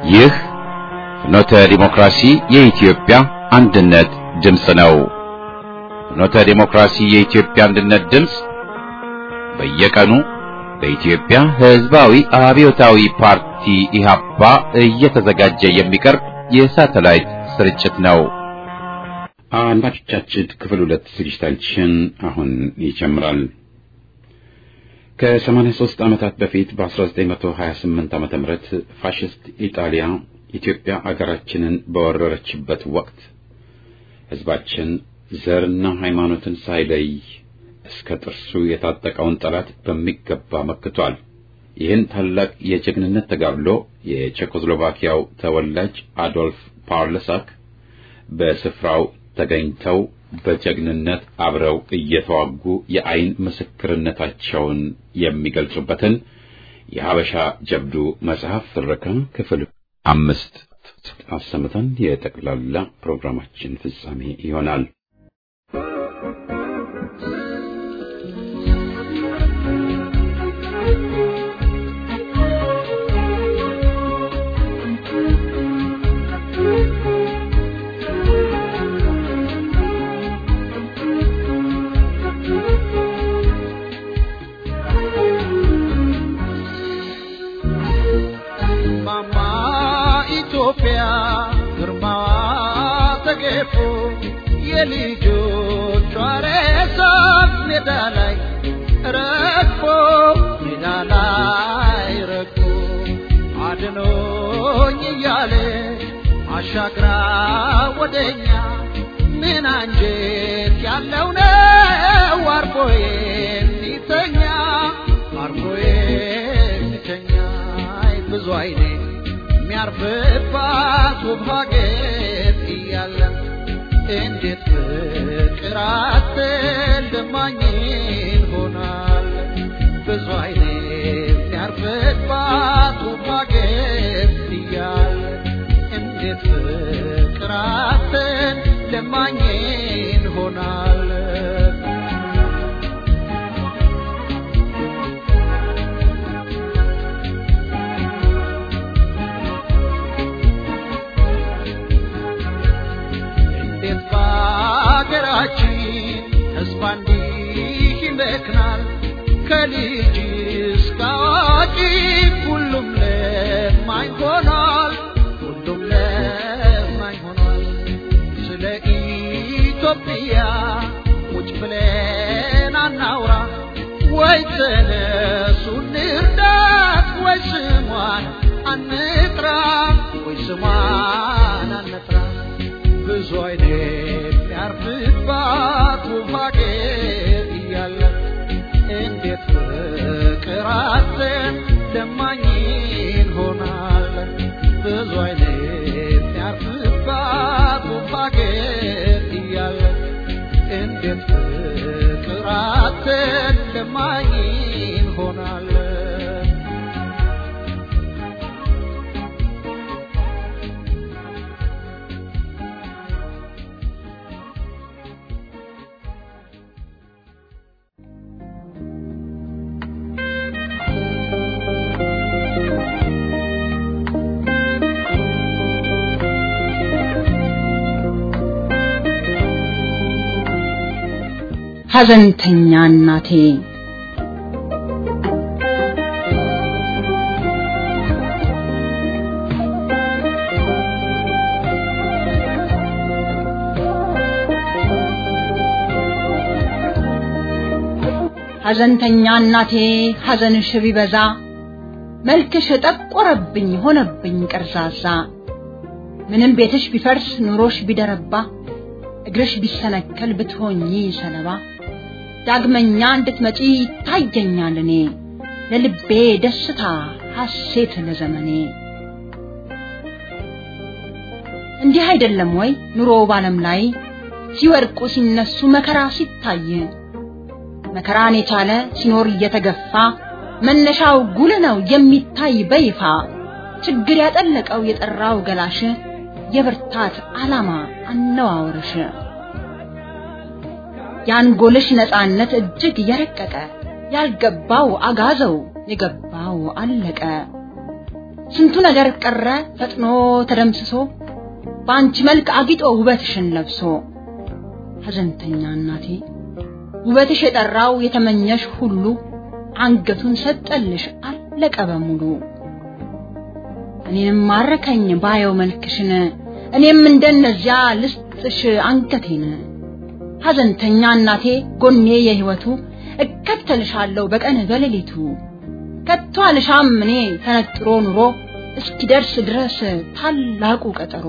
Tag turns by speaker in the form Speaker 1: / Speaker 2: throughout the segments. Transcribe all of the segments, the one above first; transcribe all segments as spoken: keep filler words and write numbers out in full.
Speaker 1: ይህ ፍኖተ ዲሞክራሲ የኢትዮጵያ አንድነት ድምፅ ነው። ፍኖተ ዲሞክራሲ የኢትዮጵያ አንድነት ድምፅ በየቀኑ በኢትዮጵያ ሕዝባዊ አብዮታዊ ፓርቲ ኢህአፓ እየተዘጋጀ የሚቀርብ የሳተላይት ስርጭት ነው። አድማጮቻችን ክፍል ሁለት ዝግጅታችን አሁን ይጀምራል። ከሰማንያ ሦስት ዓመታት በፊት በ1928 ዓመተ ምህረት ፋሽስት ኢጣሊያ ኢትዮጵያ አገራችንን በወረረችበት ወቅት ሕዝባችን ዘርና ሃይማኖትን ሳይለይ እስከ ጥርሱ የታጠቀውን ጠላት በሚገባ መክቷል። ይህን ታላቅ የጀግንነት ተጋድሎ የቼኮስሎቫኪያው ተወላጅ አዶልፍ ፓርለሳክ በስፍራው ተገኝተው በጀግንነት አብረው እየተዋጉ የአይን ምስክርነታቸውን የሚገልጹበትን የሐበሻ ጀብዱ መጽሐፍ ትረካ ክፍል አምስት አሰምተን የጠቅላላ ፕሮግራማችን ፍጻሜ ይሆናል። የልጆቿ ሬሳት ሜዳ ላይ ረግፎ ሜዳ ላይ ረግፎ አድኖኝ እያለ አሻግራ ወደኛ ምን አንጀት ያለው ነው አርፎ የሚተኛ አርፎ የሚተኛ ብዙ አይኔ የሚያርፍባት ውብ ሀገር እያለ እንዴት ፍቅር አትልማኝን ሆናል ብዙ አይኔ የሚያርፍባት ውብ ሀገር እያለ እንዴት ፍቅር አትልማኝን ሆናል ሀገራችን ሕዝብ እንዲህ ይመክናል ከልጅ እስከ አዋቂ ሁሉም ለማኝ ሆኗል ሁሉም ለማኝ ሆኗል ስለ ኢትዮጵያ ቁጭ ብለን አናውራ ወይ ተነሱ እንርዳት ወይ ስሟን አንጥራ ወይ ስሟን አንጥራ ብዙ አይነት ያርፍባት ውብ ሀገር እያለ እንዴት ፍቅር አለን ለማኝን ሆናል ብዙ አይነት ያርፍባት ውብ ሀገር እያለ እንዴት ፍቅር አለን ለማኝን ሆናል ሐዘንተኛ እናቴ ሐዘንተኛ እናቴ ሐዘንሽ ቢበዛ መልክሽ ጠቆረብኝ ሆነብኝ ቀርዛዛ ምንም ቤትሽ ቢፈርስ ኑሮሽ ቢደረባ እግርሽ ቢሰነከል ብትሆኚ ሰለባ ዳግመኛ እንድትመጪ ታየኛል እኔ ለልቤ ደስታ ሐሴት ለዘመኔ እንዲህ አይደለም ወይ ኑሮ ባለም ላይ ሲወርቁ ሲነሱ መከራ ሲታይ መከራን የቻለ ሲኖር እየተገፋ መነሻው ጉል ነው የሚታይ በይፋ ችግር ያጠለቀው የጠራው ገላሽ የብርታት ዓላማ አነዋወርሽ ያንጎልሽ ነፃነት እጅግ የረቀቀ ያልገባው አጋዘው የገባው አለቀ
Speaker 2: ስንቱ ነገር ቀረ ፈጥኖ ተደምስሶ ባንቺ መልክ አጊጦ ውበትሽን ለብሶ ሐዘንተኛ እናቴ ውበትሽ የጠራው የተመኘሽ ሁሉ አንገቱን ሰጠልሽ አለቀ በሙሉ እኔም ማረከኝ ባየው መልክሽን እኔም እንደነዚያ ልስጥሽ አንገቴን ሐዘንተኛ እናቴ ጎኔ የህይወቱ እከተልሻለሁ በቀን በሌሊቱ ከቶ አልሻም እኔ ተነጥሮ ኑሮ እስኪደርስ ድረስ ታላቁ ቀጠሮ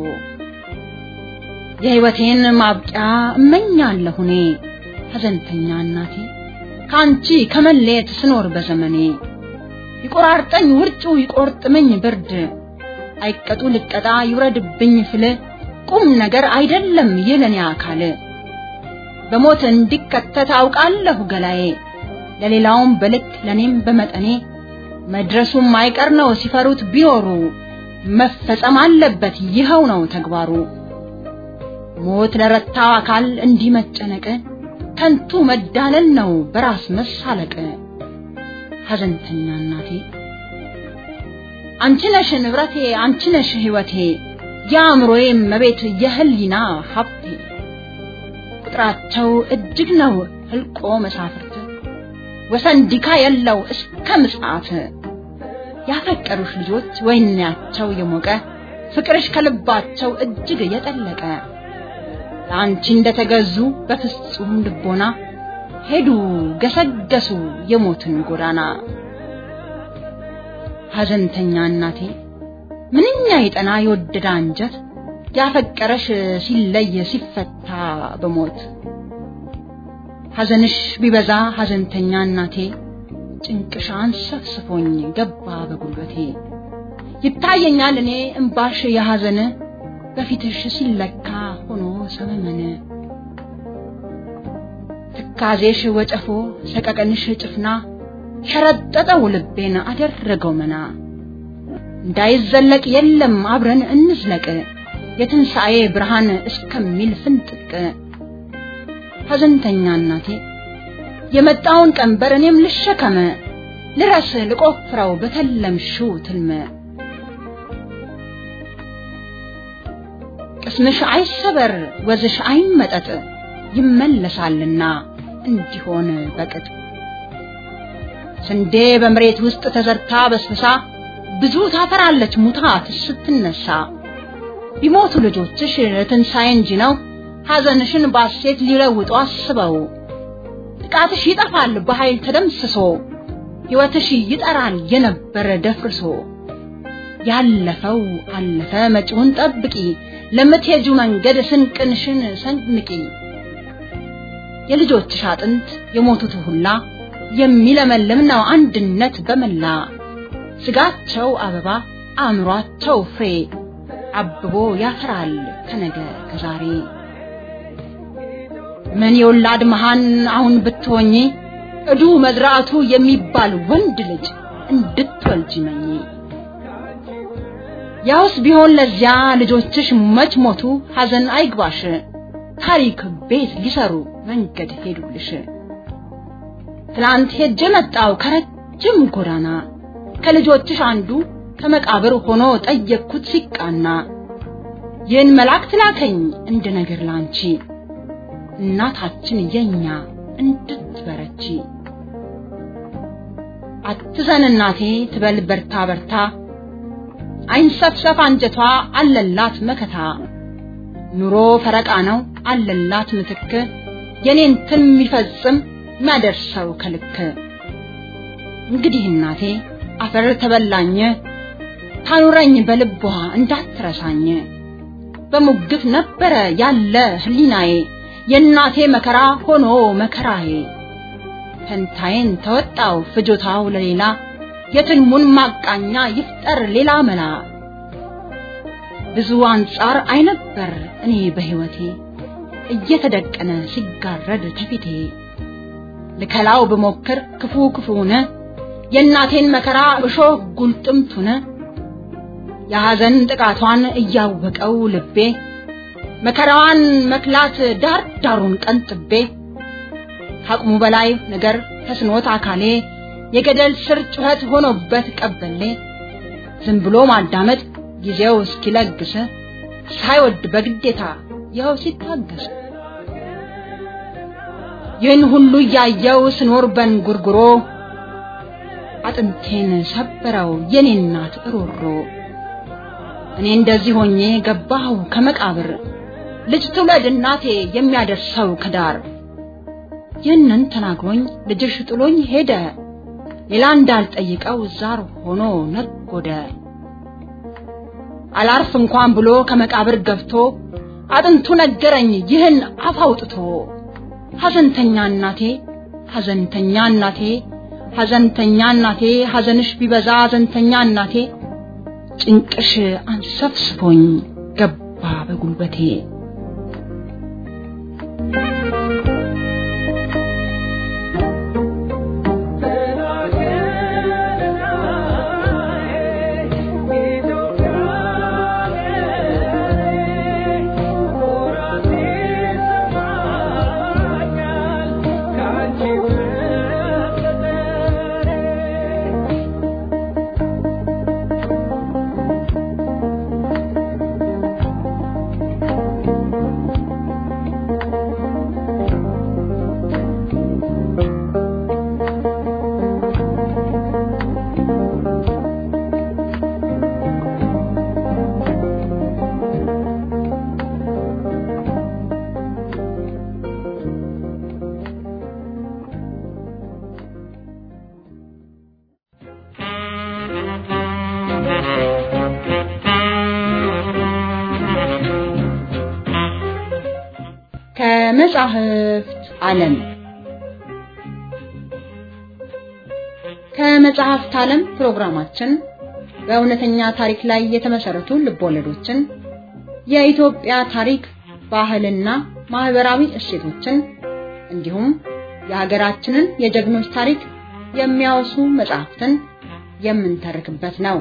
Speaker 2: የህይወቴን ማብቂያ እመኛለሁ እኔ ሐዘንተኛ እናቴ ካንቺ ከመለየት ስኖር በዘመኔ ይቆራርጠኝ ውርጩ ይቆርጥመኝ ብርድ አይቀጡ ልቀጣ ይውረድብኝ ፍል ቁም ነገር አይደለም የለኔ አካል በሞት እንዲከተት አውቃለሁ ገላዬ ለሌላውም በልክ ለኔም በመጠኔ መድረሱም አይቀር ነው ሲፈሩት ቢኖሩ መፈጸም አለበት ይኸው ነው ተግባሩ ሞት ለረታው አካል እንዲመጨነቅ ከንቱ መዳለል ነው በራስ መሳለቅ ሐዘንተኛ እናቴ አንቺ ነሽ ንብረቴ አንቺ ነሽ ህይወቴ ያምሮዬ መቤት የህሊና ሀብቴ ቁጥራቸው እጅግ ነው ህልቆ መሳፍርት ወሰንዲካ የለው እስከ ምጽአት ያፈቀሩሽ ልጆች ወይናቸው የሞቀ ፍቅርሽ ከልባቸው እጅግ የጠለቀ ላንቺ እንደተገዙ በፍጹም ልቦና ሄዱ ገሰገሱ የሞትን ጎዳና ሐዘንተኛ እናቴ ምንኛ ይጠና የወደደ አንጀት ያፈቀረሽ ሲለይ ሲፈታ በሞት ሐዘንሽ ቢበዛ ሐዘንተኛ እናቴ ጭንቅሻን ሰፍስፎኝ ገባ በጉልበቴ ይታየኛል እኔ እንባሽ የሐዘን በፊትሽ ሲለካ ሆኖ ሰመመነ ትካዜሽ ወጨፎ ሰቀቀንሽ ጭፍና ሸረጠጠው ልቤን አደረገው መና እንዳይዘለቅ የለም አብረን እንዝለቅ የትንሣኤ ብርሃን እስከሚል ፍንጥቅ ሐዘንተኛ እናቴ የመጣውን ቀንበር እኔም ልሸከመ ልረስ ልቆፍረው በተለምሽው ትልመ ቅስምሽ አይሰበር ወዝሽ አይመጠጥ ይመለሳልና እንዲሆን በቅጥ ስንዴ በመሬት ውስጥ ተዘርታ በስብሳ ብዙ ታፈራለች ሙታ ስትነሳ ቢሞቱ ልጆችሽ ትንሣኤ እንጂ ነው ሐዘንሽን ባሴት ሊለውጡ አስበው ጥቃትሽ ይጠፋል በኃይል ተደምስሶ ሕይወትሽ ይጠራል የነበረ ደፍርሶ ያለፈው አለፈ መጪውን ጠብቂ ለምትሄጁ መንገድ ስንቅንሽን ሰንንቂ የልጆችሽ አጥንት የሞቱት ሁላ የሚለመልም ነው አንድነት በመላ ስጋቸው አበባ አእምሯቸው ፍሬ አብቦ ያፈራል ከነገ ከዛሬ ምን የወላድ መሃን አሁን ብትሆኚ እዱ መዝራቱ የሚባል ወንድ ልጅ እንድትወልጂ መኝ ያውስ ቢሆን ለዚያ ልጆችሽ መች ሞቱ ሐዘን አይግባሽ ታሪክ ቤት ሊሰሩ መንገድ ሄዱልሽ ትላንት ሄጄ መጣው ከረጅም ጎዳና ከልጆችሽ አንዱ ከመቃብር ሆኖ ጠየቅኩት ሲቃና ይህን መልአክ ላከኝ እንደ ነገር ላንቺ እናታችን የኛ እንድትበረቺ አትዘን እናቴ ትበል በርታ በርታ አይንሰፍሰፍ አንጀቷ አለላት መከታ ኑሮ ፈረቃ ነው አለላት ምትክ የኔን ትን የሚፈጽም ማደርሰው ከልክ እንግዲህ እናቴ አፈር ተበላኝ ታኑረኝ በልቧ እንዳትረሳኝ በሙግት ነበረ ያለ ህሊናዬ የእናቴ መከራ ሆኖ መከራዬ ፈንታዬን ተወጣው ፍጆታው ለሌላ የትልሙን ማቃኛ ይፍጠር ሌላ መላ ብዙ አንጻር አይነበር እኔ በህይወቴ እየተደቀነ ሲጋረድ ተፊቴ ለከላው በመከር ክፉ ክፉነ የእናቴን መከራ እሾህ ጉልጥምቱነ የሐዘን ጥቃቷን እያወቀው ልቤ መከራዋን መክላት ዳር ዳሩን ቀንጥቤ አቅሙ በላይ ነገር ተስኖት አካሌ የገደል ስር ጩኸት ሆኖበት ቀበሌ ዝም ብሎ ማዳመጥ ጊዜው እስኪለግስ ሳይወድ በግዴታ ያው ሲታገስ ይህን ሁሉ ያየው ስኖር በንጉርጉሮ አጥንቴን ሰበረው የኔ እናት ሮሮ እኔ እንደዚህ ሆኜ ገባሁ ከመቃብር ልጅ ትውለድ እናቴ የሚያደርሰው ከዳር ይህንን ተናግሮኝ ልጅሽ ጥሎኝ ሄደ ሌላ እንዳልጠይቀው ዛር ሆኖ ነጎደ አላርፍ እንኳን ብሎ ከመቃብር ገብቶ አጥንቱ ነገረኝ ይህን አፍ አውጥቶ ሐዘንተኛ እናቴ ሐዘንተኛ እናቴ ሐዘንተኛ እናቴ ሐዘንሽ ቢበዛ ሐዘንተኛ እናቴ ጭንቅሽ አንሰፍስፎኝ ገባ በጉልበቴ ከመጽሐፍት ዓለም ከመጽሐፍት ዓለም ፕሮግራማችን በእውነተኛ ታሪክ ላይ የተመሰረቱ ልቦለዶችን የኢትዮጵያ ታሪክ ባህልና ማህበራዊ እሴቶችን እንዲሁም የሀገራችንን የጀግኖች ታሪክ የሚያወሱ መጽሐፍትን የምንተርክበት ነው።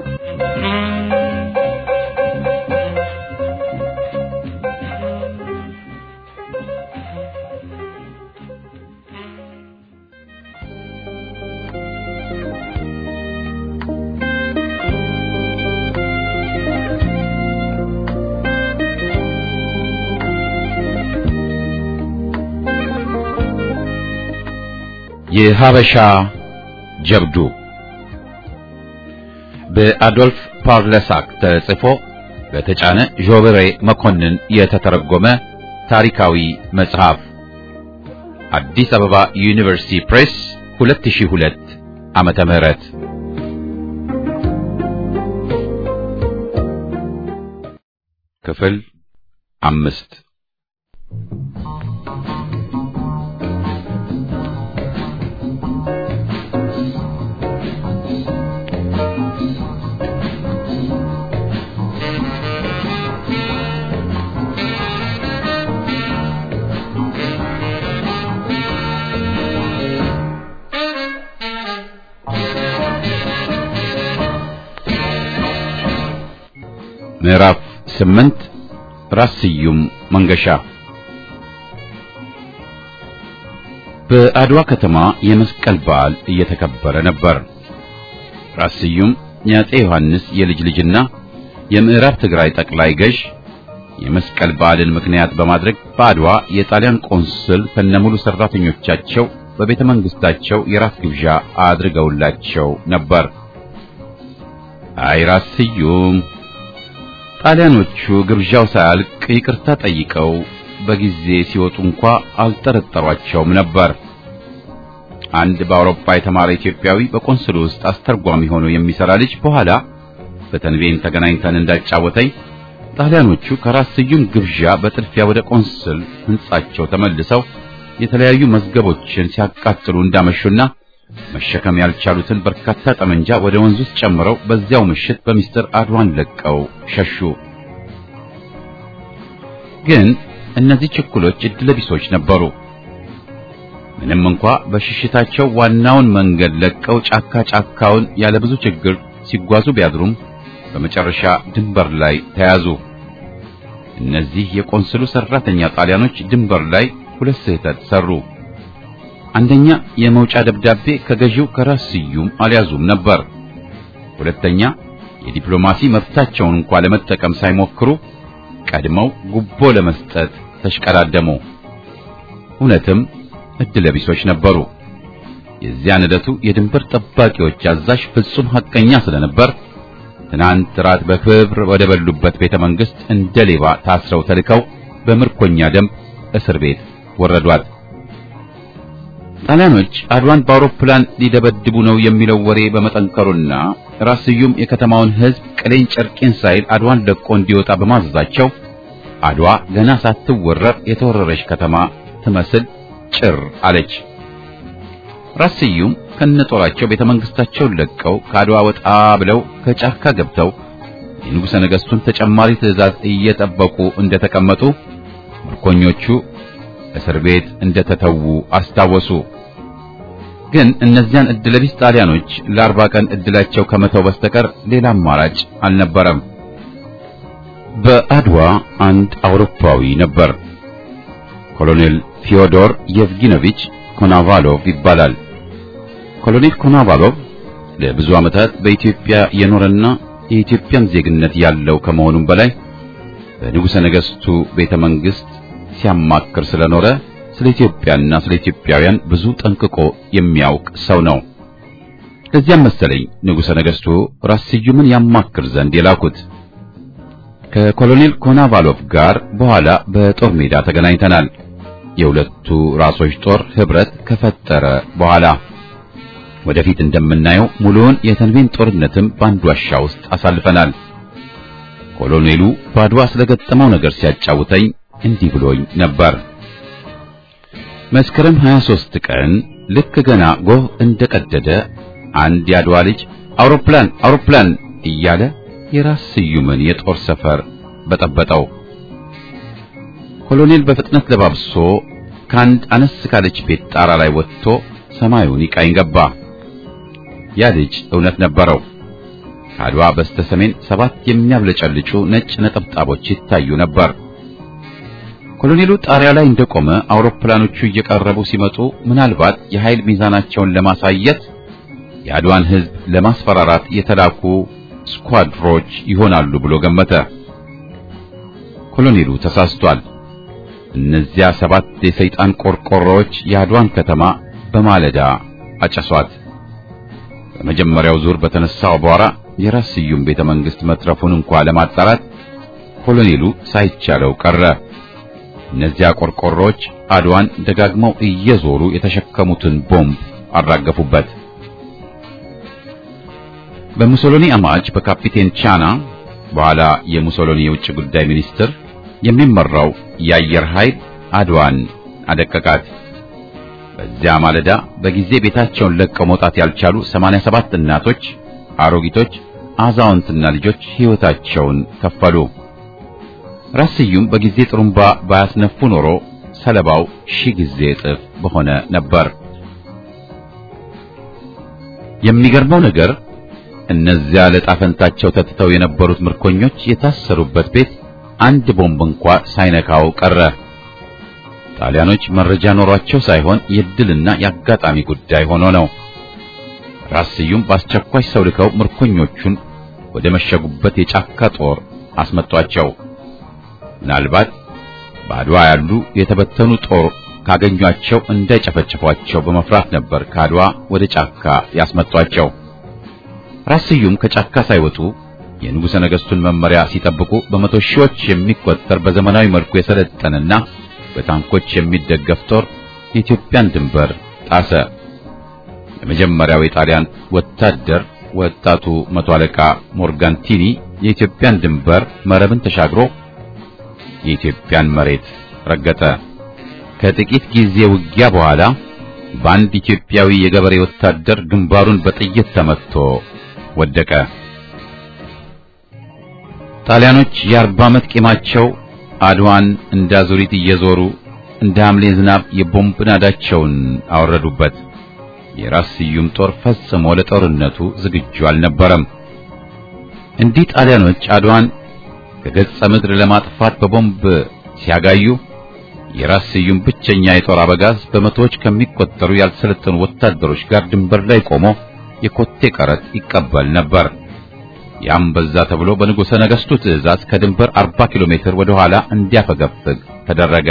Speaker 1: የሀበሻ ጀብዱ በአዶልፍ ፓርለሳክ ተጽፎ በተጫነ ጆብሬ መኮንን የተተረጎመ ታሪካዊ መጽሐፍ አዲስ አበባ ዩኒቨርሲቲ ፕሬስ ሁለት ሺህ ሁለት ዓመተ ምህረት ክፍል አምስት ምዕራፍ ስምንት ራስ ስዩም መንገሻ። በአድዋ ከተማ የመስቀል በዓል እየተከበረ ነበር። ራስ ስዩም የአፄ ዮሐንስ የልጅ ልጅና የምዕራብ ትግራይ ጠቅላይ ገዥ የመስቀል በዓልን ምክንያት በማድረግ በአድዋ የጣሊያን ቆንስል ከነሙሉ ሰራተኞቻቸው በቤተ መንግስታቸው የራት ግብዣ አድርገውላቸው ነበር። አይ ራስ ስዩም ጣሊያኖቹ ግብዣው ሳያልቅ ይቅርታ ጠይቀው በጊዜ ሲወጡ እንኳን አልጠረጠሯቸውም ነበር። አንድ በአውሮፓ የተማረ ኢትዮጵያዊ በቆንስሉ ውስጥ አስተርጓሚ ሆኖ የሚሰራ ልጅ በኋላ በተንቤን ተገናኝተን እንዳጫወተኝ ጣሊያኖቹ ከራስ ስዩም ግብዣ በጥድፊያ ወደ ቆንስል ህንጻቸው ተመልሰው የተለያዩ መዝገቦችን ሲያቃጥሉ እንዳመሹና መሸከም ያልቻሉትን በርካታ ጠመንጃ ወደ ወንዝ ውስጥ ጨምረው በዚያው ምሽት በሚስጥር አድዋን ለቀው ሸሹ። ግን እነዚህ ችኩሎች እድለቢሶች ነበሩ። ምንም እንኳን በሽሽታቸው ዋናውን መንገድ ለቀው ጫካ ጫካውን ያለ ብዙ ችግር ሲጓዙ ቢያድሩም በመጨረሻ ድንበር ላይ ተያዙ። እነዚህ የቆንስሉ ሰራተኛ ጣሊያኖች ድንበር ላይ ሁለት ስህተት ሰሩ። አንደኛ የመውጫ ደብዳቤ ከገዢው ከራስ ስዩም አልያዙም ነበር። ሁለተኛ የዲፕሎማሲ መብታቸውን እንኳን ለመጠቀም ሳይሞክሩ ቀድመው ጉቦ ለመስጠት ተሽቀዳደሙ። እውነትም እድለቢሶች ነበሩ። የዚያን ዕለቱ የድንበር ጠባቂዎች አዛዥ ፍጹም ሐቀኛ ስለነበር ትናንት ራት በክብር ወደ በሉበት ቤተ መንግስት እንደ ሌባ ታስረው ተልከው በምርኮኛ ደንብ እስር ቤት ወረዷት። ጣሊያኖች አድዋን በአውሮፕላን ሊደበድቡ ነው የሚለው ወሬ በመጠንከሩና ራስ ስዩም የከተማውን ሕዝብ ቅሌን ጨርቄን ሳይል አድዋን ለቆ እንዲወጣ በማዘዛቸው አድዋ ገና ሳትወረር የተወረረች ከተማ ትመስል ጭር አለች። ራስ ስዩም ከነጦራቸው ቤተ መንግስታቸውን ለቀው ከአድዋ ወጣ ብለው ከጫካ ገብተው የንጉሠ ነገሥቱን ተጨማሪ ትዕዛዝ እየጠበቁ እንደተቀመጡ ምርኮኞቹ እስር ቤት እንደተተዉ አስታወሱ። ግን እነዚያን እድለቢስ ጣሊያኖች ለአርባ ቀን እድላቸው ከመተው በስተቀር ሌላ አማራጭ አልነበረም። በአድዋ አንድ አውሮፓዊ ነበር። ኮሎኔል ፊዮዶር የቭጊኖቪች ኮናቫሎቭ ይባላል። ኮሎኔል ኮናቫሎቭ ለብዙ ዓመታት በኢትዮጵያ የኖረና የኢትዮጵያን ዜግነት ያለው ከመሆኑም በላይ በንጉሠ ነገሥቱ ቤተ መንግስት ሲያማክር ስለኖረ ስለ ኢትዮጵያና ስለ ኢትዮጵያውያን ብዙ ጠንቅቆ የሚያውቅ ሰው ነው። ለዚያም መሰለኝ ንጉሠ ነገሥቱ ራስ ስዩምን ያማክር ዘንድ የላኩት። ከኮሎኔል ኮናቫሎቭ ጋር በኋላ በጦር ሜዳ ተገናኝተናል። የሁለቱ ራሶች ጦር ህብረት ከፈጠረ በኋላ ወደፊት እንደምናየው ሙሉውን የተንቤን ጦርነትም በአንድ ዋሻ ውስጥ አሳልፈናል። ኮሎኔሉ በአድዋ ስለገጠመው ነገር ሲያጫውተኝ እንዲህ ብሎኝ ነበር። መስከረም ሃያ ሦስት ቀን ልክ ገና ጎህ እንደቀደደ አንድ የአድዋ ልጅ አውሮፕላን አውሮፕላን እያለ የራስ ስዩምን የጦር ሰፈር በጠበጠው። ኮሎኔል በፍጥነት ለባብሶ ከአንድ አነስ ካለች ቤት ጣራ ላይ ወጥቶ ሰማዩን ይቃኝ ገባ። ያ ልጅ እውነት ነበረው። ከአድዋ በስተሰሜን ሰባት የሚያብለጨልጩ ነጭ ነጠብጣቦች ይታዩ ነበር። ኮሎኔሉ ጣሪያ ላይ እንደቆመ አውሮፕላኖቹ እየቀረቡ ሲመጡ ምናልባት የኃይል ሚዛናቸውን ለማሳየት የአድዋን ሕዝብ ለማስፈራራት የተላኩ ስኳድሮች ይሆናሉ ብሎ ገመተ። ኮሎኔሉ ተሳስቷል። እነዚያ ሰባት የሰይጣን ቆርቆሮዎች የአድዋን ከተማ በማለዳ አጨሷት። በመጀመሪያው ዙር በተነሳው አቧራ የራስ ስዩም ቤተ መንግስት መትረፉን እንኳን ለማጣራት ኮሎኔሉ ሳይቻለው ቀረ። እነዚያ ቆርቆሮዎች አድዋን ደጋግመው እየዞሩ የተሸከሙትን ቦምብ አራገፉበት። በሙሶሎኒ አማች በካፒቴን ቻና በኋላ የሙሶሎኒ የውጭ ጉዳይ ሚኒስትር የሚመራው የአየር ኃይል አድዋን አደቀቃት። በዚያ ማለዳ በጊዜ ቤታቸውን ለቀው መውጣት ያልቻሉ ሰማንያ ሰባት እናቶች፣ አሮጊቶች፣ አዛውንትና ልጆች ሕይወታቸውን ከፈሉ። ራስ ስዩም በጊዜ ጥሩምባ ባያስነፉ ኖሮ ሰለባው ሺህ ጊዜ እጥፍ በሆነ ነበር። የሚገርመው ነገር እነዚያ ለጣፈንታቸው ተጥተው የነበሩት ምርኮኞች የታሰሩበት ቤት አንድ ቦምብ እንኳን ሳይነካው ቀረ። ጣሊያኖች መረጃ ኖሯቸው ሳይሆን የድልና የአጋጣሚ ጉዳይ ሆኖ ነው። ራስ ስዩም በአስቸኳይ ሰው ልከው ምርኮኞቹን ወደ መሸጉበት የጫካ ጦር አስመጧቸው። ምናልባት በአድዋ ያሉ የተበተኑ ጦር ካገኟቸው እንዳይጨፈጭፏቸው በመፍራት ነበር ከአድዋ ወደ ጫካ ያስመጧቸው። ራስ ስዩም ከጫካ ሳይወጡ የንጉሠ ነገሥቱን መመሪያ ሲጠብቁ በመቶ ሺዎች የሚቆጠር በዘመናዊ መልኩ የሰለጠነና በታንኮች የሚደገፍ ጦር የኢትዮጵያን ድንበር ጣሰ። የመጀመሪያው የጣሊያን ወታደር ወጣቱ መቶ አለቃ ሞርጋንቲኒ የኢትዮጵያን ድንበር መረብን ተሻግሮ የኢትዮጵያን መሬት ረገጠ። ከጥቂት ጊዜ ውጊያ በኋላ በአንድ ኢትዮጵያዊ የገበሬ ወታደር ግንባሩን በጥይት ተመትቶ ወደቀ። ጣሊያኖች የአርባ ዓመት ቂማቸው አድዋን እንዳዙሪት እየዞሩ እንደ ሐምሌ ዝናብ የቦምብ ናዳቸውን አወረዱበት። የራስ ስዩም ጦር ፈጽሞ ለጦርነቱ ዝግጁ አልነበረም። እንዲህ ጣሊያኖች አድዋን ከገጸ ምድር ለማጥፋት በቦምብ ሲያጋዩ የራስ ስዩም ብቸኛ የጦር አበጋዝ በመቶዎች ከሚቆጠሩ ያልሰለጠኑ ወታደሮች ጋር ድንበር ላይ ቆሞ የኮቴ ቀረጥ ይቀበል ነበር። ያም በዛ ተብሎ በንጉሠ ነገሥቱ ትእዛዝ ከድንበር አርባ ኪሎ ሜትር ወደ ኋላ እንዲያፈገፍግ ተደረገ።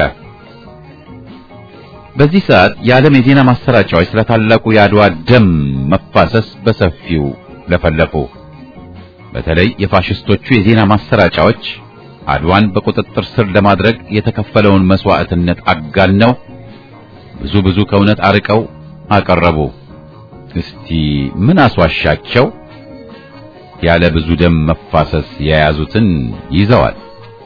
Speaker 1: በዚህ ሰዓት የዓለም የዜና ማሰራጫዎች ስለ ታላቁ የአድዋ ደም መፋሰስ በሰፊው ለፈለፉ። በተለይ የፋሽስቶቹ የዜና ማሰራጫዎች አድዋን በቁጥጥር ስር ለማድረግ የተከፈለውን መስዋዕትነት አጋነው ብዙ ብዙ ከእውነት አርቀው አቀረቡ። እስቲ ምን አስዋሻቸው? ያለ ብዙ ደም መፋሰስ የያዙትን ይዘዋል።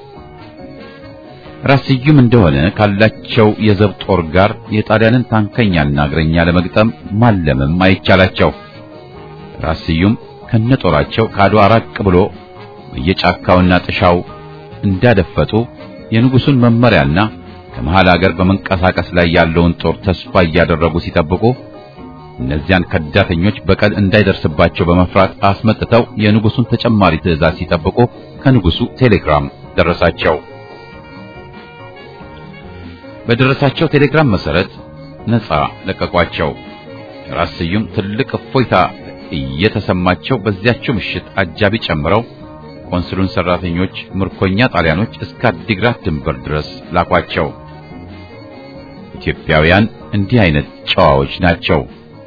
Speaker 1: ራስዩም እንደሆነ ካላቸው የዘብ ጦር ጋር የጣሊያንን ታንከኛና እግረኛ ለመግጠም ማለምም አይቻላቸው። ራስዩም ከነጦራቸው ከአድዋ ራቅ ብሎ በየጫካውና ጥሻው እንዳደፈጡ የንጉሱን መመሪያና ከመሃል ሀገር በመንቀሳቀስ ላይ ያለውን ጦር ተስፋ እያደረጉ ሲጠብቁ እነዚያን ከዳተኞች በቀል እንዳይደርስባቸው በመፍራት አስመጥተው የንጉሱን ተጨማሪ ትዕዛዝ ሲጠብቁ ከንጉሱ ቴሌግራም ደረሳቸው። በደረሳቸው ቴሌግራም መሰረት ነፃ ለቀቋቸው። ራስዩም ትልቅ እፎይታ እየተሰማቸው በዚያቸው ምሽት አጃቢ ጨምረው ቆንስሉን ሰራተኞች ምርኮኛ ጣሊያኖች እስከ አዲግራት ድንበር ድረስ ላኳቸው። ኢትዮጵያውያን እንዲህ አይነት ጨዋዎች ናቸው።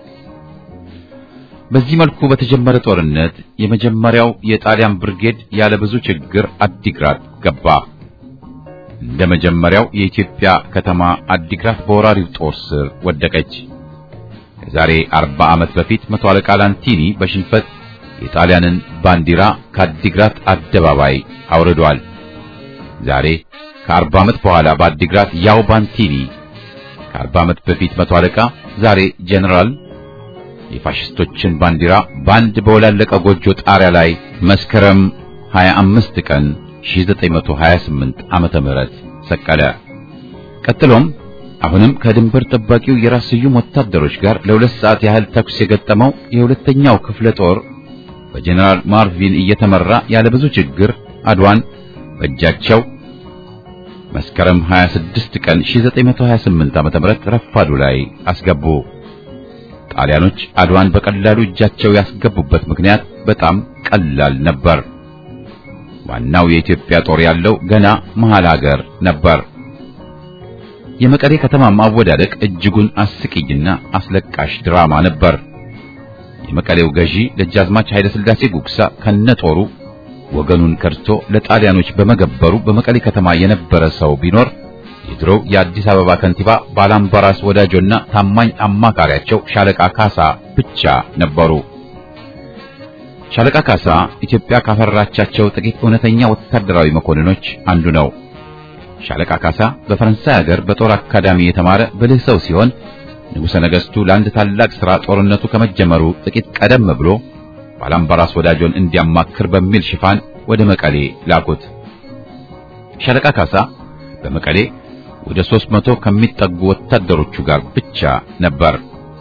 Speaker 1: በዚህ መልኩ በተጀመረ ጦርነት የመጀመሪያው የጣሊያን ብርጌድ ያለ ብዙ ችግር አዲግራት ገባ። እንደ መጀመሪያው የኢትዮጵያ ከተማ አዲግራት በወራሪው ጦር ስር ወደቀች። ከዛሬ አርባ ዓመት በፊት መቶ አለቃ ላንቲኒ በሽንፈት የጣሊያንን ባንዲራ ከአዲግራት አደባባይ አውርዷል። ዛሬ ከአርባ ዓመት በኋላ በአዲግራት ያው ባንቲኒ፣ ከአርባ ዓመት በፊት መቶ አለቃ፣ ዛሬ ጄኔራል የፋሽስቶችን ባንዲራ ባንድ በወላለቀ ጎጆ ጣሪያ ላይ መስከረም ሀያ አምስት ቀን ሺህ ዘጠኝ መቶ ሀያ ስምንት ዓመተ ምህረት ሰቀለ። ቀጥሎም አሁንም ከድንበር ጠባቂው የራስዩም ወታደሮች ጋር ለሁለት ሰዓት ያህል ተኩስ የገጠመው የሁለተኛው ክፍለ ጦር በጀነራል ማርቪን እየተመራ ያለ ብዙ ችግር አድዋን በእጃቸው መስከረም ሀያ ስድስት ቀን ሺህ ዘጠኝ መቶ ሀያ ስምንት ዓመተ ምህረት ረፋዱ ላይ አስገቡ። ጣሊያኖች አድዋን በቀላሉ እጃቸው ያስገቡበት ምክንያት በጣም ቀላል ነበር። ዋናው የኢትዮጵያ ጦር ያለው ገና መሃል ሀገር ነበር። የመቀሌ ከተማ ማወዳደቅ እጅጉን አስቂኝና አስለቃሽ ድራማ ነበር። የመቀሌው ገዢ ደጃዝማች ኃይለ ሥላሴ ጉግሳ ከነጦሩ ወገኑን ከርቶ ለጣሊያኖች በመገበሩ በመቀሌ ከተማ የነበረ ሰው ቢኖር የድሮው የአዲስ አበባ ከንቲባ ባላምባራስ ወዳጆና ታማኝ አማካሪያቸው ሻለቃ ካሳ ብቻ ነበሩ። ሻለቃ ካሳ ኢትዮጵያ ካፈራቻቸው ጥቂት እውነተኛ ወታደራዊ መኮንኖች አንዱ ነው። ሻለቃ ካሳ በፈረንሳይ ሀገር በጦር አካዳሚ የተማረ ብልህ ሰው ሲሆን ንጉሠ ነገሥቱ ለአንድ ታላቅ ሥራ ጦርነቱ ከመጀመሩ ጥቂት ቀደም ብሎ ባላምባራስ ወዳጆን እንዲያማክር በሚል ሽፋን ወደ መቀሌ ላኩት። ሻለቃ ካሳ በመቀሌ ወደ ሦስት መቶ ከሚጠጉ ወታደሮቹ ጋር ብቻ ነበር።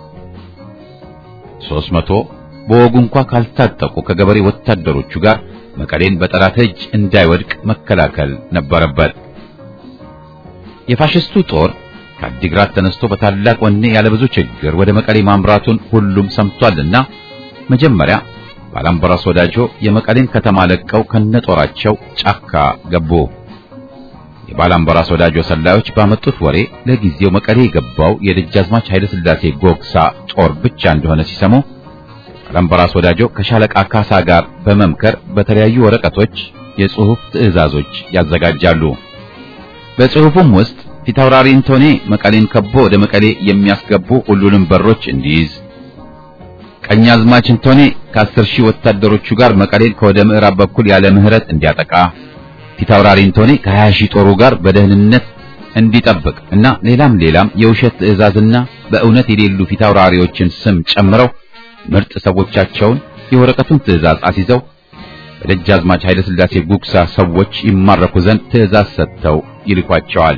Speaker 1: ሦስት መቶ በወጉ እንኳን ካልታጠቁ ከገበሬ ወታደሮቹ ጋር መቀሌን በጠላት እጅ እንዳይወድቅ መከላከል ነበረበት። የፋሽስቱ ጦር ከአዲግራት ተነስቶ በታላቅ ወኔ ያለ ብዙ ችግር ወደ መቀሌ ማምራቱን ሁሉም ሰምቷልና መጀመሪያ ባላምባራስ ወዳጆ የመቀሌን ከተማ ለቀው ከነጦራቸው ጫካ ገቡ። የባላምባራስ ወዳጆ ሰላዮች ባመጡት ወሬ ለጊዜው መቀሌ የገባው የደጃዝማች ኃይለ ሥላሴ ጎግሳ ጦር ብቻ እንደሆነ ሲሰሙ ባላምባራስ ወዳጆ ከሻለቃ ካሳ ጋር በመምከር በተለያዩ ወረቀቶች የጽሑፍ ትዕዛዞች ያዘጋጃሉ። በጽሑፉም ውስጥ ፊታውራሪ አንቶኒ መቀሌን ከቦ ወደ መቀሌ የሚያስገቡ ሁሉንም በሮች እንዲይዝ፣ ቀኛዝማች አንቶኒ ከአስር ሺህ ወታደሮቹ ጋር መቀሌን ከወደ ምዕራብ በኩል ያለ ምህረት እንዲያጠቃ፣ ፊታውራሪ አንቶኒ ከሀያ ሺህ ጦሩ ጋር በደህንነት እንዲጠብቅ እና ሌላም ሌላም የውሸት ትዕዛዝና በእውነት የሌሉ ፊታውራሪዎችን ስም ጨምረው ምርጥ ሰዎቻቸውን የወረቀቱን ትዕዛዝ አስይዘው በደጃዝማች ኃይለ ሥላሴ ጉግሳ ሰዎች ይማረኩ ዘንድ ትዕዛዝ ሰጥተው ይልኳቸዋል።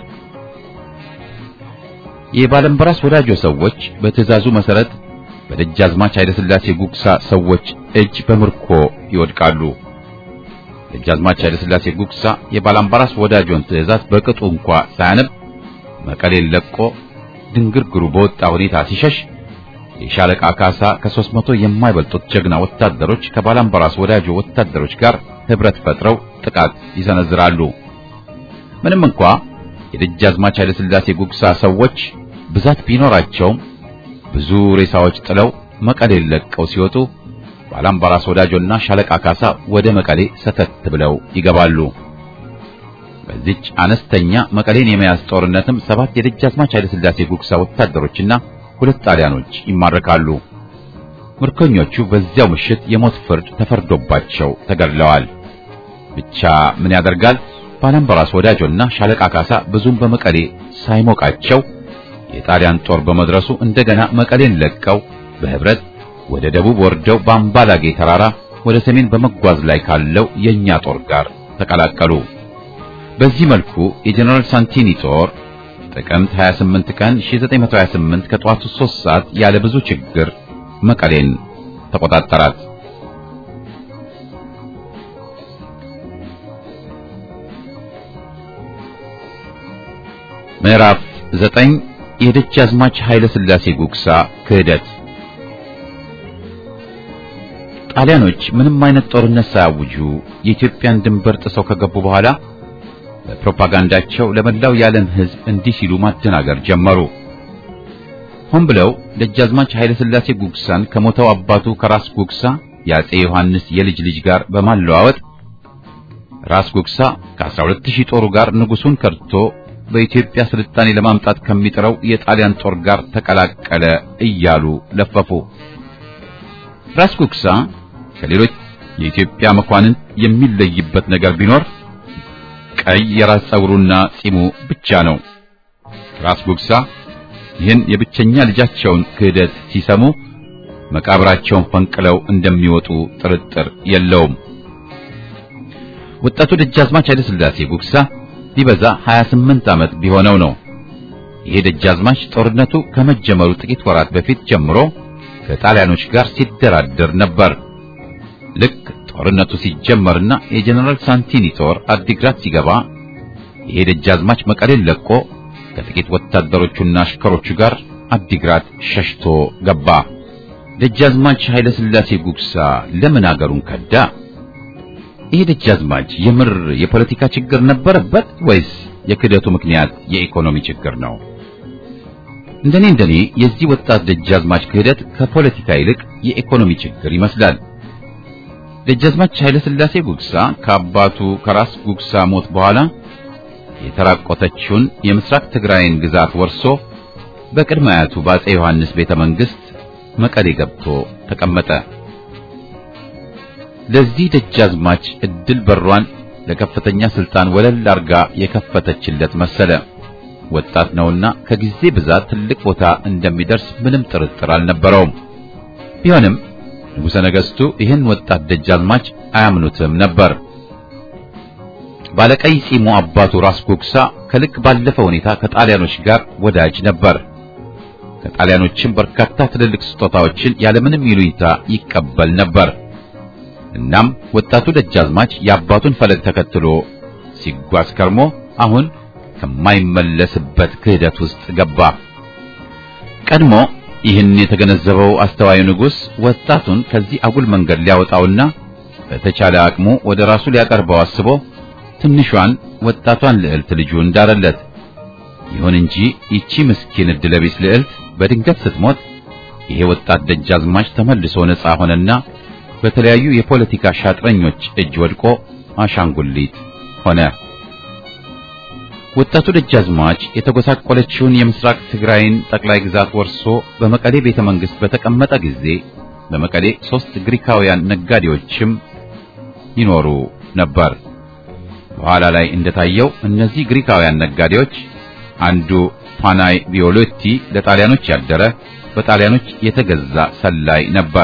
Speaker 1: የባላምባራስ ወዳጆ ሰዎች በትዕዛዙ መሰረት በደጃዝማች ኃይለ ሥላሴ ጉግሳ ሰዎች እጅ በምርኮ ይወድቃሉ። ደጃዝማች ኃይለ ሥላሴ ጉግሳ የባላምባራስ ወዳጆን ትዕዛዝ በቅጡ እንኳን ሳያነብ መቀሌን ለቆ ድንግርግሩ በወጣ ሁኔታ ሲሸሽ የሻለቃ ካሳ ከሦስት መቶ የማይበልጡት ጀግና ወታደሮች ከባላምባራስ ወዳጆ ወታደሮች ጋር ህብረት ፈጥረው ጥቃት ይሰነዝራሉ። ምንም እንኳ የደጃዝማች ኃይለ ሥላሴ ጉግሳ ሰዎች ብዛት ቢኖራቸውም ብዙ ሬሳዎች ጥለው መቀሌ ለቀው ሲወጡ ባላምባራስ ወዳጆና ሻለቃ ካሳ ወደ መቀሌ ሰተት ብለው ይገባሉ። በዚች አነስተኛ መቀሌን የመያዝ ጦርነትም ሰባት የደጃዝማች ኃይለ ሥላሴ ጉግሳ ወታደሮችና ሁለት ጣሊያኖች ይማረካሉ። ምርኮኞቹ በዚያው ምሽት የሞት ፍርድ ተፈርዶባቸው ተገድለዋል። ብቻ ምን ያደርጋል ባላምባራስ ወዳጆና ሻለቃ ካሳ ብዙም በመቀሌ ሳይሞቃቸው የጣሊያን ጦር በመድረሱ እንደገና መቀሌን ለቀው በህብረት ወደ ደቡብ ወርደው በአምባላጌ ተራራ ወደ ሰሜን በመጓዝ ላይ ካለው የኛ ጦር ጋር ተቀላቀሉ። በዚህ መልኩ የጀነራል ሳንቲኒ ጦር ጥቅምት ሃያ ስምንት ቀን ሺህ ዘጠኝ መቶ ሃያ ስምንት ከጠዋቱ ሦስት ሰዓት ያለ ብዙ ችግር መቀሌን ተቆጣጠራት። ምዕራፍ ዘጠኝ የደጃዝማች ኃይለ ሥላሴ ጉግሳ ክህደት። ጣሊያኖች ምንም አይነት ጦርነት ሳያውጁ የኢትዮጵያን ድንበር ጥሰው ከገቡ በኋላ በፕሮፓጋንዳቸው ለመላው የዓለም ሕዝብ እንዲህ ሲሉ ማደናገር ጀመሩ። ሆን ብለው ደጃዝማች ኃይለ ሥላሴ ጉግሳን ከሞተው አባቱ ከራስ ጉግሳ የአፄ ዮሐንስ የልጅ ልጅ ጋር በማለዋወጥ ራስ ጉግሳ ከአስራ ሁለት ሺህ ጦሩ ጋር ንጉሡን ከድቶ በኢትዮጵያ ስልጣኔ ለማምጣት ከሚጥረው የጣሊያን ጦር ጋር ተቀላቀለ እያሉ ለፈፉ። ራስ ጉግሳ ከሌሎች የኢትዮጵያ መኳንንት የሚለይበት ነገር ቢኖር ቀይ የራስ ጸጉሩና ጺሙ ብቻ ነው። ራስ ጉግሳ ይህን የብቸኛ ልጃቸውን ክህደት ሲሰሙ መቃብራቸውን ፈንቅለው እንደሚወጡ ጥርጥር የለውም። ወጣቱ ደጃዝማች ኃይለ ሥላሴ ጉግሳ ሊበዛ ሃያ ስምንት ዓመት ቢሆነው ነው። ይሄ ደጃዝማች ጦርነቱ ከመጀመሩ ጥቂት ወራት በፊት ጀምሮ ከጣሊያኖች ጋር ሲደራደር ነበር። ልክ ጦርነቱ ሲጀመርና የጀነራል ሳንቲኒ ጦር አዲግራት ሲገባ ይሄ ደጃዝማች መቀሌን ለቆ ከጥቂት ወታደሮቹና አሽከሮቹ ጋር አዲግራት ሸሽቶ ገባ። ደጃዝማች ኃይለ ሥላሴ ጉግሳ ለምን አገሩን ከዳ? ይሄ ደጃዝማች የምር የፖለቲካ ችግር ነበረበት ወይስ የክህደቱ ምክንያት የኢኮኖሚ ችግር ነው? እንደኔ እንደኔ የዚህ ወጣት ደጃዝማች ክህደት ከፖለቲካ ይልቅ የኢኮኖሚ ችግር ይመስላል። ደጃዝማች ኃይለ ሥላሴ ጉግሳ ከአባቱ ከራስ ጉግሳ ሞት በኋላ የተራቆተችውን የምስራቅ ትግራይን ግዛት ወርሶ በቅድመ አያቱ በአፄ ዮሐንስ ቤተ መንግሥት መቀሌ ገብቶ ተቀመጠ። ለዚህ ደጃዝማች እድል በሯን ለከፍተኛ ስልጣን ወለል አርጋ የከፈተችለት መሰለ። ወጣት ነውና ከጊዜ ብዛት ትልቅ ቦታ እንደሚደርስ ምንም ጥርጥር አልነበረውም። ቢሆንም ንጉሠ ነገሥቱ ይህን ወጣት ደጃዝማች አያምኑትም ነበር። ባለቀይ ጺሙ አባቱ ራስ ጉግሳ ከልክ ባለፈ ሁኔታ ከጣሊያኖች ጋር ወዳጅ ነበር። ከጣሊያኖችም በርካታ ትልልቅ ስጦታዎችን ያለምንም ይሉኝታ ይቀበል ነበር። እናም ወጣቱ ደጃዝማች የአባቱን ፈለግ ተከትሎ ሲጓዝ ከርሞ አሁን ከማይመለስበት ክህደት ውስጥ ገባ። ቀድሞ ይህን የተገነዘበው አስተዋዩ ንጉሥ ወጣቱን ከዚህ አጉል መንገድ ሊያወጣውና በተቻለ አቅሙ ወደ ራሱ ሊያቀርበው አስቦ ትንሿን ወጣቷን ልዕልት ልጁን ዳረለት። ይሁን እንጂ ይቺ ምስኪን ዕድለቢስ ልዕልት በድንገት ስትሞት ይሄ ወጣት ደጃዝማች ተመልሶ ነፃ ሆነና በተለያዩ የፖለቲካ ሻጥረኞች እጅ ወድቆ አሻንጉሊት ሆነ። ወጣቱ ደጃዝማች የተጎሳቆለችውን የምስራቅ ትግራይን ጠቅላይ ግዛት ወርሶ በመቀሌ ቤተ መንግሥት በተቀመጠ ጊዜ በመቀሌ ሦስት ግሪካውያን ነጋዴዎችም ይኖሩ ነበር። በኋላ ላይ እንደታየው እነዚህ ግሪካውያን ነጋዴዎች አንዱ ፓናይ ቪዮሎቲ ለጣሊያኖች ያደረ በጣሊያኖች የተገዛ ሰላይ ነበር።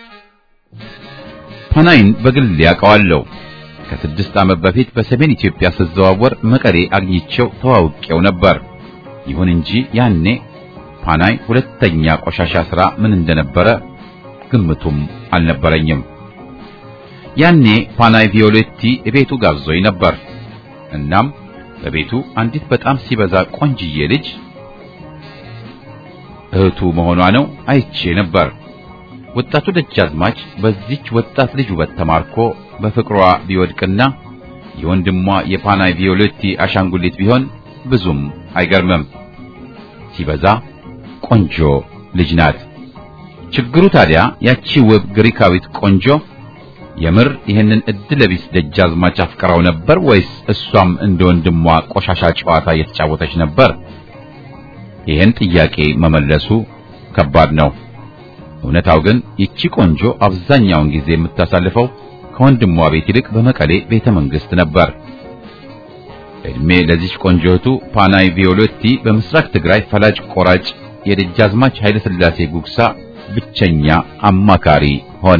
Speaker 1: ፓናይን በግል ያውቀዋለሁ። ከስድስት ዓመት በፊት በሰሜን ኢትዮጵያ ስዘዋወር መቀሌ አግኝቼው ተዋውቄው ነበር። ይሁን እንጂ ያኔ ፓናይ ሁለተኛ ቆሻሻ ሥራ ምን እንደነበረ ግምቱም አልነበረኝም። ያኔ ፓናይ ቪዮሎቲ ቤቱ ጋብዞኝ ነበር። እናም በቤቱ አንዲት በጣም ሲበዛ ቆንጅዬ ልጅ እህቱ መሆኗ ነው አይቼ ነበር። ወጣቱ ደጃዝማች በዚች ወጣት ልጅ ውበት ተማርኮ በፍቅሯ ቢወድቅና የወንድሟ የፓናይ ቪዮሌቲ አሻንጉሊት ቢሆን ብዙም አይገርምም። ሲበዛ ቆንጆ ልጅ ናት። ችግሩ ታዲያ ያቺ ውብ ግሪካዊት ቆንጆ የምር ይህንን እድለቢስ ደጃዝማች አፍቅራው ነበር ወይስ እሷም እንደ ወንድሟ ቆሻሻ ጨዋታ እየተጫወተች ነበር? ይህን ጥያቄ መመለሱ ከባድ ነው። እውነታው ግን ይቺ ቆንጆ አብዛኛውን ጊዜ የምታሳልፈው ከወንድሟ ቤት ይልቅ በመቀሌ ቤተ መንግስት ነበር። እድሜ ለዚች ቆንጆቱ ፓናይ ቪዮሌቲ በምስራቅ ትግራይ ፈላጭ ቆራጭ የደጃዝማች ኃይለ ሥላሴ ጉግሳ ብቸኛ አማካሪ ሆነ።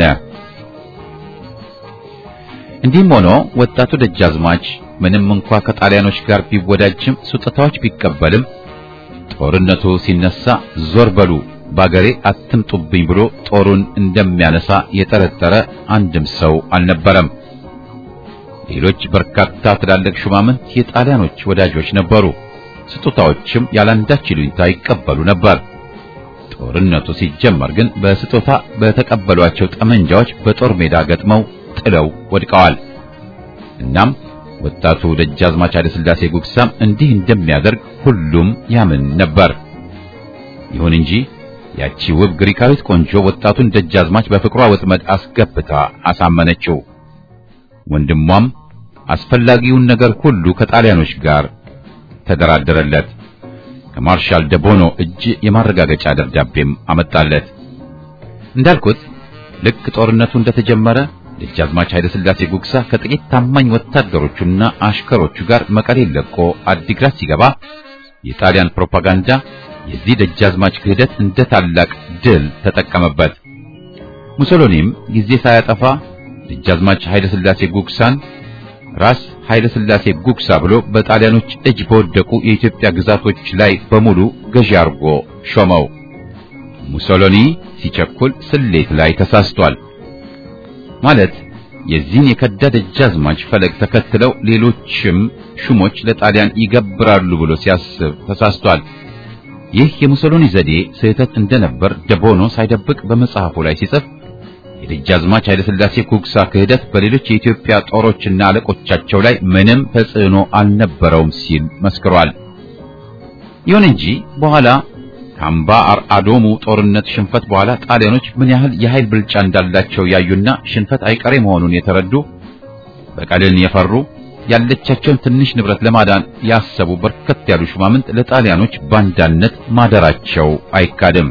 Speaker 1: እንዲህም ሆኖ ወጣቱ ደጃዝማች ምንም እንኳ ከጣሊያኖች ጋር ቢወዳጅም ስጦታዎች ቢቀበልም ጦርነቱ ሲነሳ ዞር በሉ ባገሬ አትምጡብኝ ብሎ ጦሩን እንደሚያነሳ የጠረጠረ አንድም ሰው አልነበረም። ሌሎች በርካታ ትላልቅ ሹማምንት የጣሊያኖች ወዳጆች ነበሩ። ስጦታዎችም ያላንዳች ይሉኝታ ይቀበሉ ነበር። ጦርነቱ ሲጀመር ግን በስጦታ በተቀበሏቸው ጠመንጃዎች በጦር ሜዳ ገጥመው ጥለው ወድቀዋል። እናም ወጣቱ ደጃዝማች ኃይለ ሥላሴ ጉግሳም እንዲህ እንደሚያደርግ ሁሉም ያምን ነበር። ይሁን እንጂ ያቺ ውብ ግሪካዊት ቆንጆ ወጣቱን ደጃዝማች በፍቅሯ ወጥመድ አስገብታ አሳመነችው። ወንድሟም አስፈላጊውን ነገር ሁሉ ከጣሊያኖች ጋር ተደራደረለት። ከማርሻል ደቦኖ እጅ የማረጋገጫ ደብዳቤም አመጣለት። እንዳልኩት ልክ ጦርነቱ እንደተጀመረ ደጃዝማች ኃይለ ሥላሴ ጉግሳ ከጥቂት ታማኝ ወታደሮቹና አሽከሮቹ ጋር መቀሌ ለቆ አዲግራት ሲገባ የጣሊያን ፕሮፓጋንዳ የዚህ ደጃዝማች ክህደት እንደ ታላቅ ድል ተጠቀመበት። ሙሶሎኒም ጊዜ ሳያጠፋ ደጃዝማች ኃይለ ሥላሴ ጉግሳን ራስ ኃይለ ሥላሴ ጉግሳ ብሎ በጣሊያኖች እጅ በወደቁ የኢትዮጵያ ግዛቶች ላይ በሙሉ ገዢ አርጎ ሾመው። ሙሶሎኒ ሲቸኩል ስሌት ላይ ተሳስቷል። ማለት የዚህን የከዳ ደጃዝማች ፈለግ ተከትለው ሌሎችም ሹሞች ለጣሊያን ይገብራሉ ብሎ ሲያስብ ተሳስቷል። ይህ የሙሶሎኒ ዘዴ ስህተት እንደነበር ደቦኖ ሳይደብቅ በመጽሐፉ ላይ ሲጽፍ የደጃዝማች ኃይለ ሥላሴ ጉግሳ ክህደት በሌሎች የኢትዮጵያ ጦሮችና አለቆቻቸው ላይ ምንም ተጽዕኖ አልነበረውም ሲል መስክሯል። ይሁን እንጂ በኋላ ካምባ አርአዶሙ ጦርነት ሽንፈት በኋላ ጣሊያኖች ምን ያህል የኃይል ብልጫ እንዳላቸው ያዩና ሽንፈት አይቀሬ መሆኑን የተረዱ በቀልን የፈሩ ያለቻቸውን ትንሽ ንብረት ለማዳን ያሰቡ በርከት ያሉ ሹማምንት ለጣሊያኖች ባንዳነት ማደራቸው አይካድም።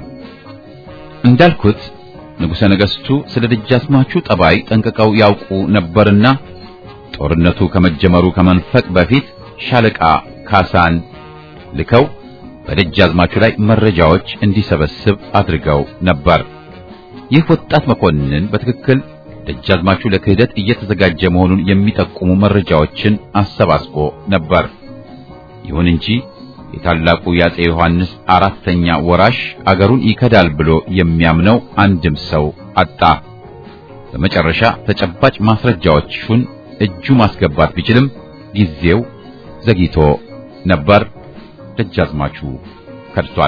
Speaker 1: እንዳልኩት ንጉሠ ነገሥቱ ስለ ደጃዝማቹ ጠባይ ጠንቅቀው ያውቁ ነበርና ጦርነቱ ከመጀመሩ ከመንፈቅ በፊት ሻለቃ ካሳን ልከው በደጃዝማቹ ላይ መረጃዎች እንዲሰበስብ አድርገው ነበር። ይህ ወጣት መኮንን በትክክል ደጃዝማቹ ለክህደት እየተዘጋጀ መሆኑን የሚጠቁሙ መረጃዎችን አሰባስቦ ነበር። ይሁን እንጂ የታላቁ ያጼ ዮሐንስ አራተኛ ወራሽ አገሩን ይከዳል ብሎ የሚያምነው አንድም ሰው አጣ። በመጨረሻ ተጨባጭ ማስረጃዎችን እጁ ማስገባት ቢችልም ጊዜው ዘግይቶ ነበር። ደጃዝማቹ ከድቷል።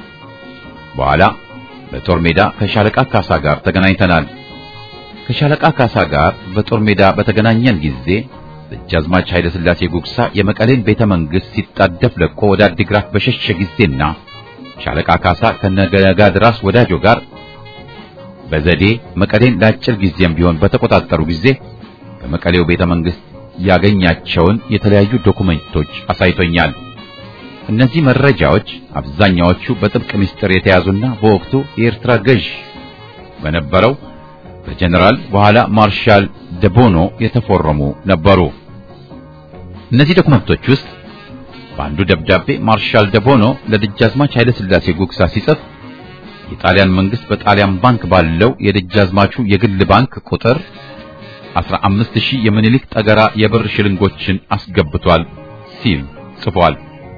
Speaker 1: በኋላ በጦር ሜዳ ከሻለቃ ካሳ ጋር ተገናኝተናል። ከሻለቃ ካሳ ጋር በጦር ሜዳ በተገናኘን ጊዜ ደጃዝማች ኃይለ ሥላሴ ጉግሳ የመቀሌን ቤተ መንግስት ሲጣደፍ ለቆ ወደ አዲግራት በሸሸ ጊዜና ሻለቃ ካሳ ከነገጋድራስ ወዳጆ ጋር በዘዴ መቀሌን ለአጭር ጊዜም ቢሆን በተቆጣጠሩ ጊዜ በመቀሌው ቤተ መንግስት ያገኛቸውን የተለያዩ ዶኩሜንቶች አሳይቶኛል። እነዚህ መረጃዎች አብዛኛዎቹ በጥብቅ ምስጢር የተያዙና በወቅቱ የኤርትራ ገዥ በነበረው በጀነራል በኋላ ማርሻል ደቦኖ የተፈረሙ ነበሩ። እነዚህ ዶክመንቶች ውስጥ በአንዱ ደብዳቤ ማርሻል ደቦኖ ለደጃዝማች ኃይለ ሥላሴ ጉግሳ ሲጽፍ የጣሊያን መንግስት በጣሊያን ባንክ ባለው የደጃዝማቹ የግል ባንክ ቁጥር አስራ አምስት ሺህ የምኒልክ ጠገራ የብር ሽልንጎችን አስገብቷል ሲል ጽፏል።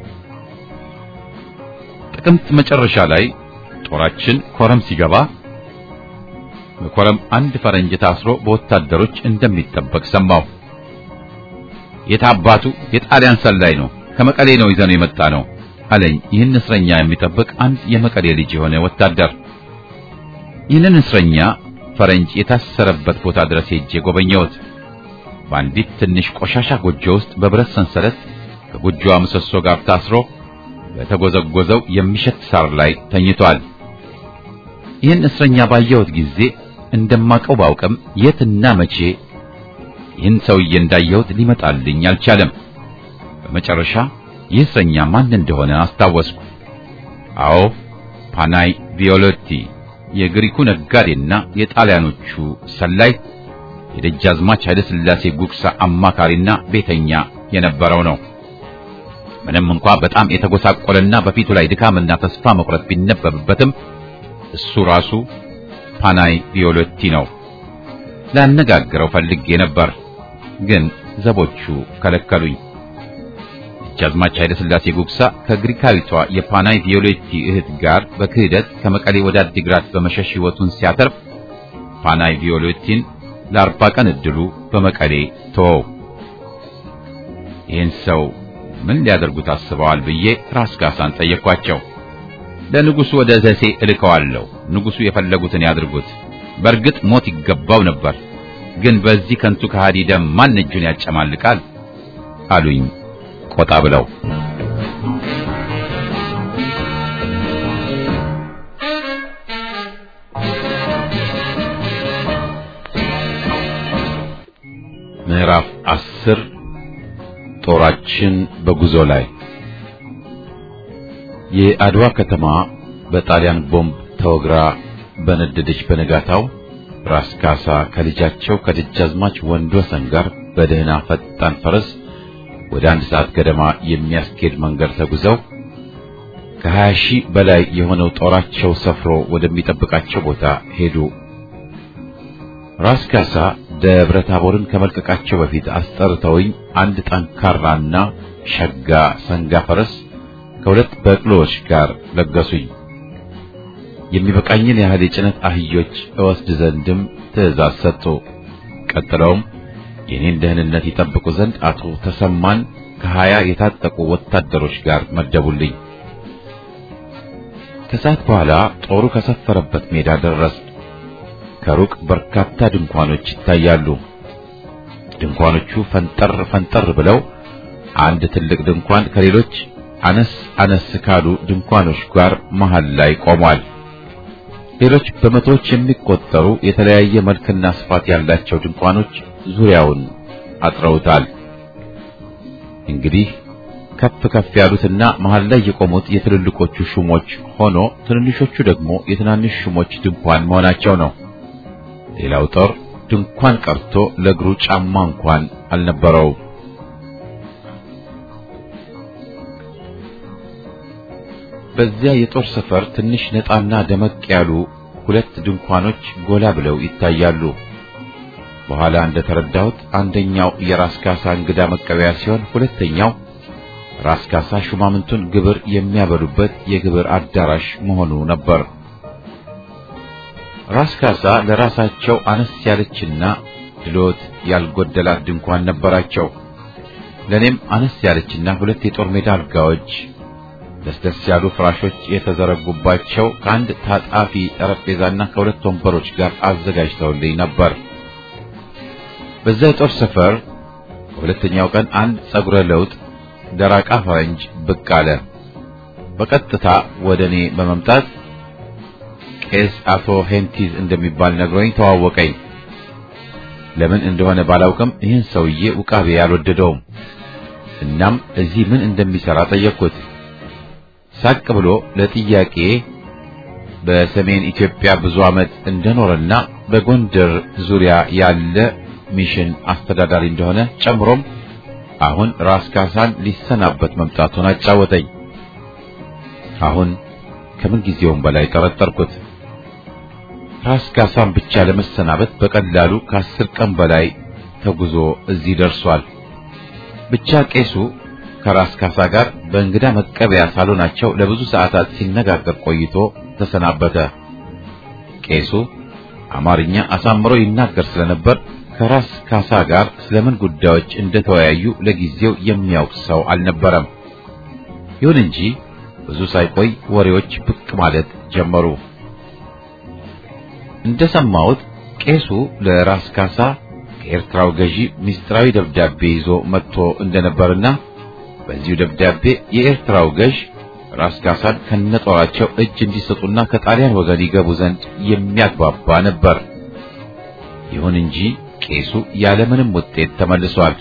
Speaker 1: ጥቅምት መጨረሻ ላይ ጦራችን ኮረም ሲገባ በኮረም አንድ ፈረንጅ ታስሮ በወታደሮች እንደሚጠበቅ ሰማው። የታባቱ የጣሊያን ሰላይ ነው፣ ከመቀሌ ነው ይዘነው የመጣ ነው አለኝ ይህን እስረኛ የሚጠብቅ አንድ የመቀሌ ልጅ የሆነ ወታደር። ይህንን እስረኛ ፈረንጅ የታሰረበት ቦታ ድረስ ሄጄ ጎበኘሁት። በአንዲት ትንሽ ቆሻሻ ጎጆ ውስጥ በብረት ሰንሰለት ከጎጆዋ ምሰሶ ጋር ታስሮ በተጎዘጎዘው የሚሸት ሳር ላይ ተኝቷል። ይህን እስረኛ ባየሁት ጊዜ እንደማቀው ባውቅም የትና መቼ ይህን ሰውዬ እንዳየሁት ሊመጣልኝ አልቻለም። በመጨረሻ ይህ እስረኛ ማን እንደሆነ አስታወስኩ። አዎ ፓናይ ቪዮሎቲ፣ የግሪኩ ነጋዴና የጣሊያኖቹ ሰላይ የደጃዝማች ኃይለ ሥላሴ ጉግሳ አማካሪና ቤተኛ የነበረው ነው። ምንም እንኳን በጣም የተጎሳቆለና በፊቱ ላይ ድካምና ተስፋ መቁረጥ ቢነበብበትም እሱ ራሱ ፓናይ ቪዮሎቲ ነው። ላነጋግረው ፈልጌ ነበር፣ ግን ዘቦቹ ከለከሉኝ። ደጃዝማች ኃይለ ሥላሴ ጉግሳ ከግሪካዊቷ የፓናይ ቪዮሎቲ እህት ጋር በክህደት ከመቀሌ ወደ አዲግራት በመሸሽ ሕይወቱን ሲያተርፍ ፓናይ ቪዮሎቲን ለአርባ ቀን እድሉ በመቀሌ ተወው። ይህን ሰው ምን ሊያደርጉት አስበዋል ብዬ ራስ ካሳን ጠየቅኳቸው። ለንጉሱ ወደ ደሴ እልከዋለሁ፣ ንጉሱ የፈለጉትን ያድርጉት። በእርግጥ ሞት ይገባው ነበር፣ ግን በዚህ ከንቱ ከሃዲ ደም ማን እጁን ያጨማልቃል አሉኝ ቆጣ ብለው። ምዕራፍ አስር ጦራችን በጉዞ ላይ። የአድዋ ከተማ በጣሊያን ቦምብ ተወግራ በነደደች በነጋታው ራስ ካሳ ከልጃቸው ከደጃዝማች ወንድወሰን ጋር በደህና ፈጣን ፈረስ ወደ አንድ ሰዓት ገደማ የሚያስኬድ መንገድ ተጉዘው ከሀያ ሺህ በላይ የሆነው ጦራቸው ሰፍሮ ወደሚጠብቃቸው ቦታ ሄዱ። ራስ ካሳ ደብረ ታቦርን ከመልቀቃቸው በፊት አስጠርተውኝ አንድ ጠንካራና ሸጋ ሰንጋ ፈረስ ከሁለት በቅሎዎች ጋር ለገሱኝ። የሚበቃኝን ያህል የጭነት አህዮች እወስድ ዘንድም ትእዛዝ ሰጡ። ቀጥለውም የኔን ደህንነት ይጠብቁ ዘንድ አቶ ተሰማን ከሀያ የታጠቁ ወታደሮች ጋር መደቡልኝ። ከሰዓት በኋላ ጦሩ ከሰፈረበት ሜዳ ደረስ። ከሩቅ በርካታ ድንኳኖች ይታያሉ። ድንኳኖቹ ፈንጠር ፈንጠር ብለው አንድ ትልቅ ድንኳን ከሌሎች አነስ አነስ ካሉ ድንኳኖች ጋር መሃል ላይ ቆሟል። ሌሎች በመቶዎች የሚቆጠሩ የተለያየ መልክና ስፋት ያላቸው ድንኳኖች ዙሪያውን አጥረውታል። እንግዲህ ከፍ ከፍ ያሉትና መሃል ላይ የቆሙት የትልልቆቹ ሹሞች ሆኖ ትንንሾቹ ደግሞ የትናንሽ ሹሞች ድንኳን መሆናቸው ነው። ሌላው ጦር ድንኳን ቀርቶ ለእግሩ ጫማ እንኳን አልነበረው። በዚያ የጦር ሰፈር ትንሽ ነጣና ደመቅ ያሉ ሁለት ድንኳኖች ጎላ ብለው ይታያሉ። በኋላ እንደተረዳሁት አንደኛው የራስ ካሳ እንግዳ መቀበያ ሲሆን፣ ሁለተኛው ራስ ካሳ ሹማምንቱን ግብር የሚያበሉበት የግብር አዳራሽ መሆኑ ነበር። ራስ ካሳ ለራሳቸው አነስ ያለችና ድሎት ያልጎደላት ድንኳን ነበራቸው። ለኔም አነስ ያለችና ሁለት የጦር ሜዳ አልጋዎች ደስ ያሉ ፍራሾች የተዘረጉባቸው ከአንድ ታጣፊ ጠረጴዛና ከሁለት ወንበሮች ጋር አዘጋጅተውልኝ ነበር። በዛ የጦር ሰፈር በሁለተኛው ቀን አንድ ጸጉረ ለውጥ ደራቃ ፈረንጅ ብቅ አለ። በቀጥታ ወደኔ በመምጣት ቄስ አቶ ሄንቲዝ እንደሚባል ነግሮኝ ተዋወቀኝ። ለምን እንደሆነ ባላውቅም ይህን ሰውዬ ውቃቤ ያልወደደውም። እናም እዚህ ምን እንደሚሰራ ጠየቅኩት። ሳቅ ብሎ ለጥያቄ በሰሜን ኢትዮጵያ ብዙ ዓመት እንደኖረና በጎንደር ዙሪያ ያለ ሚሽን አስተዳዳሪ እንደሆነ ጨምሮም አሁን ራስ ካሳን ሊሰናበት መምጣቱን አጫወተኝ። አሁን ከምን ጊዜውም በላይ ጠረጠርኩት። ራስ ካሳን ብቻ ለመሰናበት በቀላሉ ከአስር ቀን በላይ ተጉዞ እዚህ ደርሷል። ብቻ ቄሱ ከራስ ካሳ ጋር በእንግዳ መቀበያ ሳሎናቸው ለብዙ ሰዓታት ሲነጋገር ቆይቶ ተሰናበተ። ቄሱ አማርኛ አሳምሮ ይናገር ስለነበር ከራስ ካሳ ጋር ስለምን ጉዳዮች እንደተወያዩ ለጊዜው የሚያውቅ ሰው አልነበረም። ይሁን እንጂ ብዙ ሳይቆይ ወሬዎች ብቅ ማለት ጀመሩ። እንደሰማሁት ቄሱ ለራስ ካሳ ከኤርትራው ገዢ ሚስጥራዊ ደብዳቤ ይዞ መጥቶ እንደነበርና በዚሁ ደብዳቤ የኤርትራው ገዥ ራስ ካሳን ከነጦራቸው እጅ እንዲሰጡና ከጣሊያን ወገን ይገቡ ዘንድ የሚያግባባ ነበር። ይሁን እንጂ ቄሱ ያለምንም ውጤት ተመልሷል።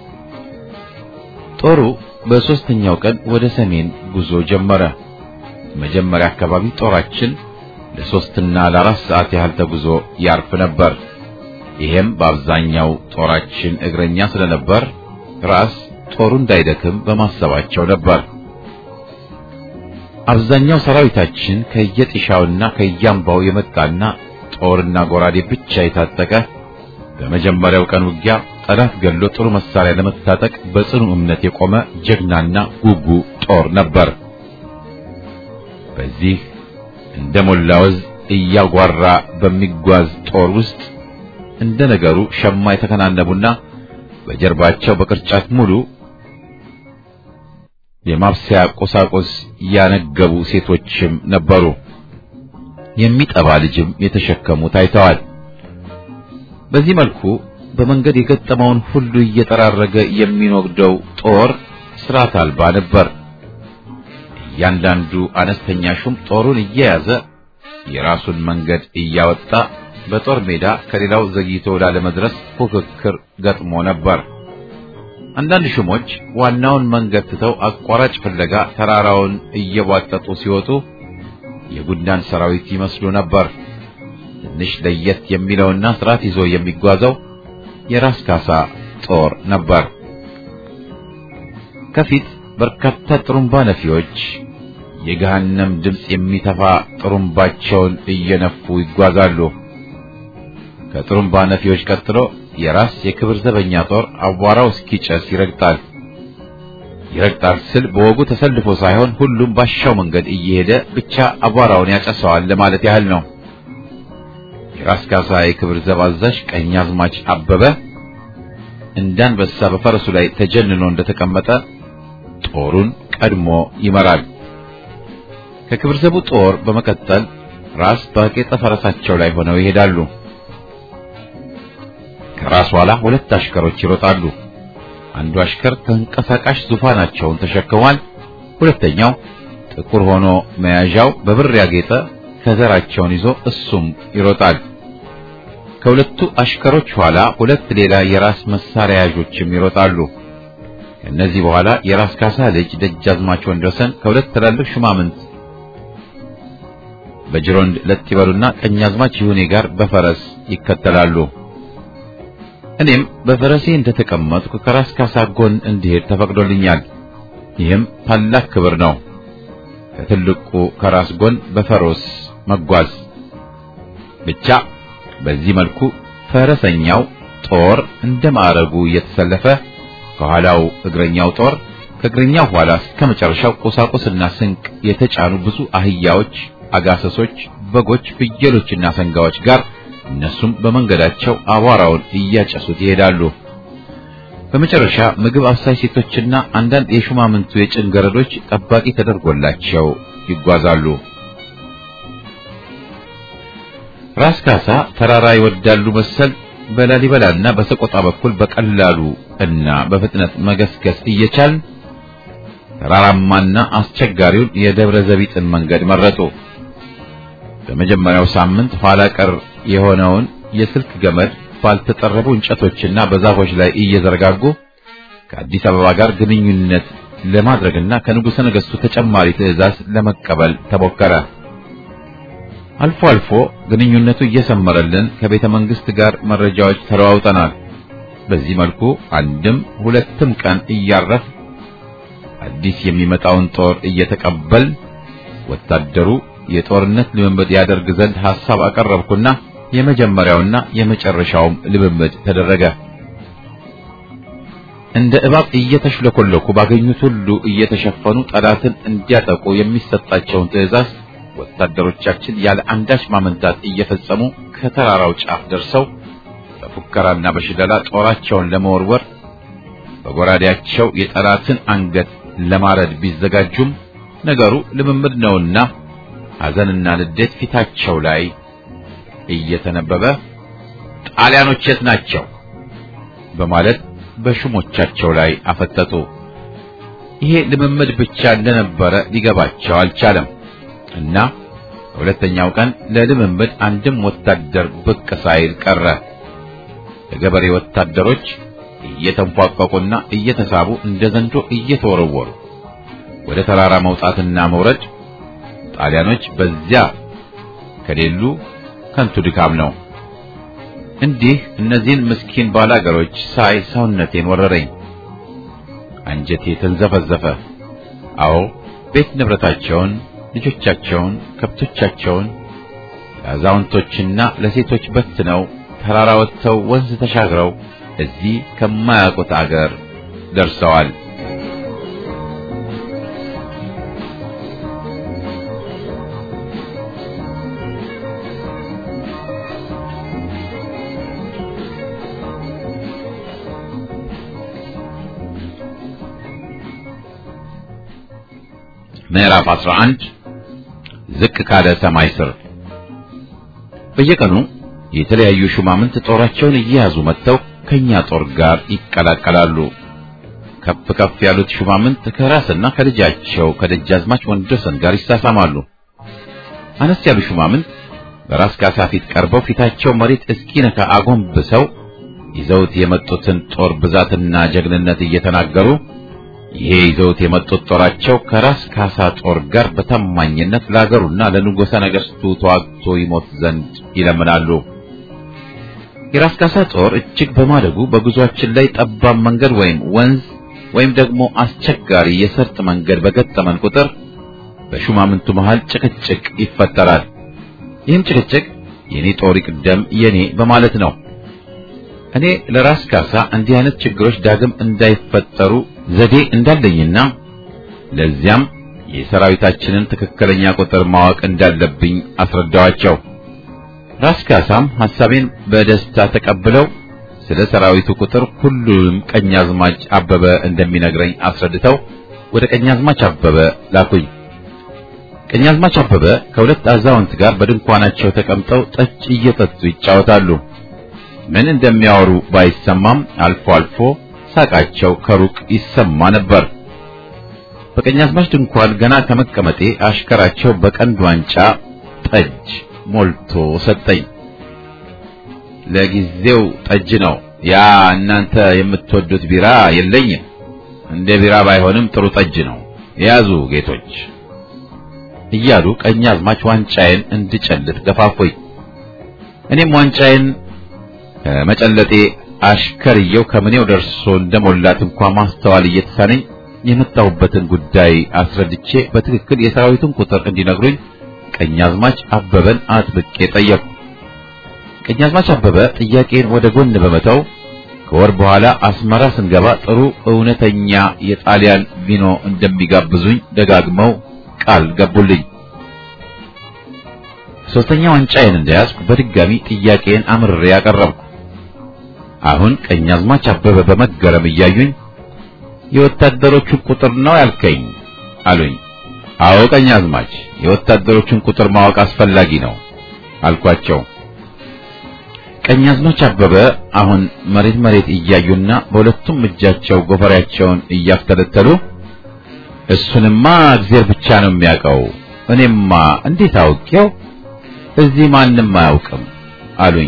Speaker 1: ጦሩ በሶስተኛው ቀን ወደ ሰሜን ጉዞ ጀመረ። መጀመሪያ አካባቢ ጦራችን ለሶስትና ለአራት ሰዓት ያህል ተጉዞ ያርፍ ነበር። ይሄም በአብዛኛው ጦራችን እግረኛ ስለነበር ራስ ጦሩ እንዳይደክም በማሰባቸው ነበር። አብዛኛው ሰራዊታችን ከየጥሻውና ከያምባው የመጣና ጦርና ጎራዴ ብቻ የታጠቀ በመጀመሪያው ቀን ውጊያ ጠላት ገሎ ጥሩ መሳሪያ ለመታጠቅ በጽኑ እምነት የቆመ ጀግናና ጉጉ ጦር ነበር። በዚህ እንደሞላውዝ እያጓራ በሚጓዝ ጦር ውስጥ እንደ ነገሩ ሸማ የተከናነቡና በጀርባቸው በቅርጫት ሙሉ የማብሰያ ቁሳቁስ ያነገቡ ሴቶችም ነበሩ። የሚጠባ ልጅም የተሸከሙ ታይተዋል። በዚህ መልኩ በመንገድ የገጠመውን ሁሉ እየጠራረገ የሚኖግደው ጦር ስርዓት አልባ ነበር። እያንዳንዱ አነስተኛ ሹም ጦሩን እየያዘ የራሱን መንገድ እያወጣ በጦር ሜዳ ከሌላው ዘግይቶ ላለመድረስ ፉክክር ገጥሞ ነበር። አንዳንድ ሹሞች ዋናውን መንገድ ትተው አቋራጭ ፍለጋ ተራራውን እየቧጠጡ ሲወጡ የጉንዳን ሰራዊት ይመስሉ ነበር። ትንሽ ለየት የሚለውና ስርዓት ይዞ የሚጓዘው የራስ ካሳ ጦር ነበር። ከፊት በርካታ ጥሩምባ ነፊዎች የገሃነም ድምጽ የሚተፋ ጥሩምባቸውን እየነፉ ይጓዛሉ። ከጥሩምባ ነፊዎች ቀጥሎ የራስ የክብር ዘበኛ ጦር አቧራው እስኪጨስ ይረግጣል። ይረግጣል ስል በወጉ ተሰልፎ ሳይሆን ሁሉም ባሻው መንገድ እየሄደ ብቻ አቧራውን ያጨሰዋል ለማለት ያህል ነው። የራስ ካሳ የክብር ዘብ አዛዥ ቀኛዝማች አበበ እንዳንበሳ በፈረሱ ላይ ተጀንኖ እንደተቀመጠ ጦሩን ቀድሞ ይመራል። ከክብር ዘቡ ጦር በመቀጠል ራስ ባቄጠ ፈረሳቸው ላይ ሆነው ይሄዳሉ። ከራስ ኋላ ሁለት አሽከሮች ይሮጣሉ። አንዱ አሽከር ተንቀሳቃሽ ዙፋናቸውን ተሸክሟል። ሁለተኛው ጥቁር ሆኖ መያዣው በብር ያጌጠ ከዘራቸውን ይዞ እሱም ይሮጣል። ከሁለቱ አሽከሮች ኋላ ሁለት ሌላ የራስ መሳሪያ ያዦችም ይሮጣሉ። ከነዚህ በኋላ የራስ ካሳ ልጅ ደጃዝማች ወንድወሰን ከሁለት ትላልቅ ሹማምንት በጅሮንድ ለጥይበሉና ቀኛዝማች ይሁኔ ጋር በፈረስ ይከተላሉ። እኔም በፈረሴ እንደተቀመጥኩ ከራስ ካሳ ጎን እንድሄድ ተፈቅዶልኛል። ይህም ታላቅ ክብር ነው። ከትልቁ ከራስ ጎን በፈረስ መጓዝ ብቻ። በዚህ መልኩ ፈረሰኛው ጦር እንደ ማዕረጉ እየተሰለፈ ከኋላው እግረኛው ጦር ከእግረኛው ኋላ እስከ መጨረሻው ቁሳቁስና ስንቅ የተጫኑ ብዙ አህያዎች፣ አጋሰሶች፣ በጎች፣ ፍየሎችና ሰንጋዎች ጋር እነሱም በመንገዳቸው አቧራውን እያጨሱት ይሄዳሉ። በመጨረሻ ምግብ አብሳይ ሴቶችና አንዳንድ የሹማምንቱ የጭን ገረዶች ጠባቂ ተደርጎላቸው ይጓዛሉ። ራስ ካሳ ተራራ ይወዳሉ መሰል በላሊበላና በሰቆጣ በኩል በቀላሉ እና በፍጥነት መገስገስ እየቻል ተራራማና አስቸጋሪውን የደብረ ዘቢጥን መንገድ መረጡ። በመጀመሪያው ሳምንት ኋላ ቀር የሆነውን የስልክ ገመድ ባልተጠረቡ እንጨቶችና በዛፎች ላይ እየዘረጋጉ ከአዲስ አበባ ጋር ግንኙነት ለማድረግና ከንጉሠ ነገሥቱ ተጨማሪ ትዕዛዝ ለመቀበል ተሞከረ። አልፎ አልፎ ግንኙነቱ እየሰመረልን ከቤተ መንግስት ጋር መረጃዎች ተለዋውጠናል። በዚህ መልኩ አንድም ሁለትም ቀን እያረፍ አዲስ የሚመጣውን ጦር እየተቀበል ወታደሩ የጦርነት ልምምድ ያደርግ ዘንድ ሐሳብ አቀረብኩና የመጀመሪያውና የመጨረሻውም ልምምድ ተደረገ። እንደ እባብ እየተሽለኮለኩ ባገኙት ሁሉ እየተሸፈኑ ጠላትን እንዲያጠቁ የሚሰጣቸውን ትዕዛዝ ወታደሮቻችን ያለ አንዳች ማመንታት እየፈጸሙ ከተራራው ጫፍ ደርሰው በፉከራና በሽለላ ጦራቸውን ለመወርወር በጎራዴያቸው የጠላትን አንገት ለማረድ ቢዘጋጁም ነገሩ ልምምድ ነውና ሐዘንና ንዴት ፊታቸው ላይ እየተነበበ ጣሊያኖች የት ናቸው በማለት በሹሞቻቸው ላይ አፈጠጡ። ይሄ ልምምድ ብቻ እንደነበረ ሊገባቸው አልቻለም እና ሁለተኛው ቀን ለልምምድ አንድም ወታደር ብቅ ሳይል ቀረ። የገበሬ ወታደሮች እየተንፏቀቁና እየተሳቡ እንደ ዘንዶ እየተወረወሩ ወደ ተራራ መውጣትና መውረድ ጣሊያኖች በዚያ ከሌሉ ከንቱ ድካም ነው። እንዲህ እነዚህን ምስኪን ባላገሮች ሳይ ሰውነቴን ወረረኝ፣ አንጀቴ ተንዘፈዘፈ። አዎ ቤት ንብረታቸውን፣ ልጆቻቸውን፣ ከብቶቻቸውን ለአዛውንቶችና ለሴቶች በትነው ተራራ ወጥተው ወንዝ ተሻግረው እዚህ ከማያውቁት አገር ደርሰዋል። ምዕራፍ አስራ አንድ ዝቅ ካለ ሰማይ ስር። በየቀኑ የተለያዩ ሹማምንት ጦራቸውን እየያዙ መጥተው ከኛ ጦር ጋር ይቀላቀላሉ። ከፍ ከፍ ያሉት ሹማምንት ከራስና ከልጃቸው ከደጃዝማች ወንድወሰን ጋር ይሳሳማሉ። አነስ ያሉ ሹማምንት በራስ ካሳ ፊት ቀርበው ፊታቸው መሬት እስኪነካ አጎንብሰው ይዘውት የመጡትን ጦር ብዛትና ጀግንነት እየተናገሩ ይሄ ይዘውት የመጡት ጦራቸው ከራስ ካሳ ጦር ጋር በታማኝነት ለአገሩና ለንጉሠ ነገሥቱ ተዋግቶ ይሞት ዘንድ ይለምናሉ። የራስ ካሳ ጦር እጅግ በማደጉ በጉዟችን ላይ ጠባብ መንገድ ወይም ወንዝ ወይም ደግሞ አስቸጋሪ የሰርጥ መንገድ በገጠመን ቁጥር በሹማምንቱ መሃል ጭቅጭቅ ይፈጠራል። ይህም ጭቅጭቅ የኔ ጦር ይቅደም የኔ በማለት ነው። እኔ ለራስ ካሳ እንዲህ አይነት ችግሮች ዳግም እንዳይፈጠሩ ዘዴ እንዳለኝና ለዚያም የሰራዊታችንን ትክክለኛ ቁጥር ማወቅ እንዳለብኝ አስረዳዋቸው። ራስ ካሳም ሐሳቤን በደስታ ተቀብለው ስለ ሰራዊቱ ቁጥር ሁሉም ቀኛዝማች አበበ እንደሚነግረኝ አስረድተው ወደ ቀኛዝማች አበበ ላኩኝ። ቀኛዝማች አበበ ከሁለት አዛውንት ጋር በድንኳናቸው ተቀምጠው ጠጅ እየጠጡ ይጫወታሉ። ምን እንደሚያወሩ ባይሰማም አልፎ አልፎ ሳቃቸው ከሩቅ ይሰማ ነበር። በቀኛዝማች ድንኳን ገና ከመቀመጤ አሽከራቸው በቀንድ ዋንጫ ጠጅ ሞልቶ ሰጠኝ። ለጊዜው ጠጅ ነው፣ ያ እናንተ የምትወዱት ቢራ የለኝም። እንደ ቢራ ባይሆንም ጥሩ ጠጅ ነው፣ ያዙ ጌቶች እያሉ ቀኛዝማች ዋንጫዬን እንድጨልጥ ገፋፎኝ። እኔም ዋንጫዬን መጨለጤ አሽከርየው ከምኔው ደርሶ እንደሞላት እንኳን ማስተዋል እየተሳነኝ የመጣሁበትን ጉዳይ አስረድቼ በትክክል የሰራዊቱን ቁጥር እንዲነግሩኝ ቀኛዝማች አበበን አጥብቄ ጠየቅኩ። ቀኛዝማች አበበ ጥያቄን ወደ ጎን በመተው ከወር በኋላ አስመራ ስንገባ ጥሩ እውነተኛ የጣሊያን ቪኖ እንደሚጋብዙኝ ደጋግመው ቃል ገቡልኝ። ሶስተኛ ዋንጫዬን እንደያዝኩ በድጋሚ ጥያቄን አምርሬ ያቀረብኩ። አሁን ቀኛዝማች አበበ በመገረም እያዩኝ የወታደሮቹን ቁጥር ነው ያልከኝ አሉኝ። አዎ ቀኛዝማች፣ የወታደሮቹን ቁጥር ማወቅ አስፈላጊ ነው አልኳቸው። ቀኛዝማች አበበ አሁን መሬት መሬት እያዩና በሁለቱም እጃቸው ጎፈሬያቸውን እያፍተለተሉ እሱንማ እግዚአብሔር ብቻ ነው የሚያውቀው፣ እኔማ እንዴት አውቄው? እዚህ ማንም አያውቅም አሉኝ።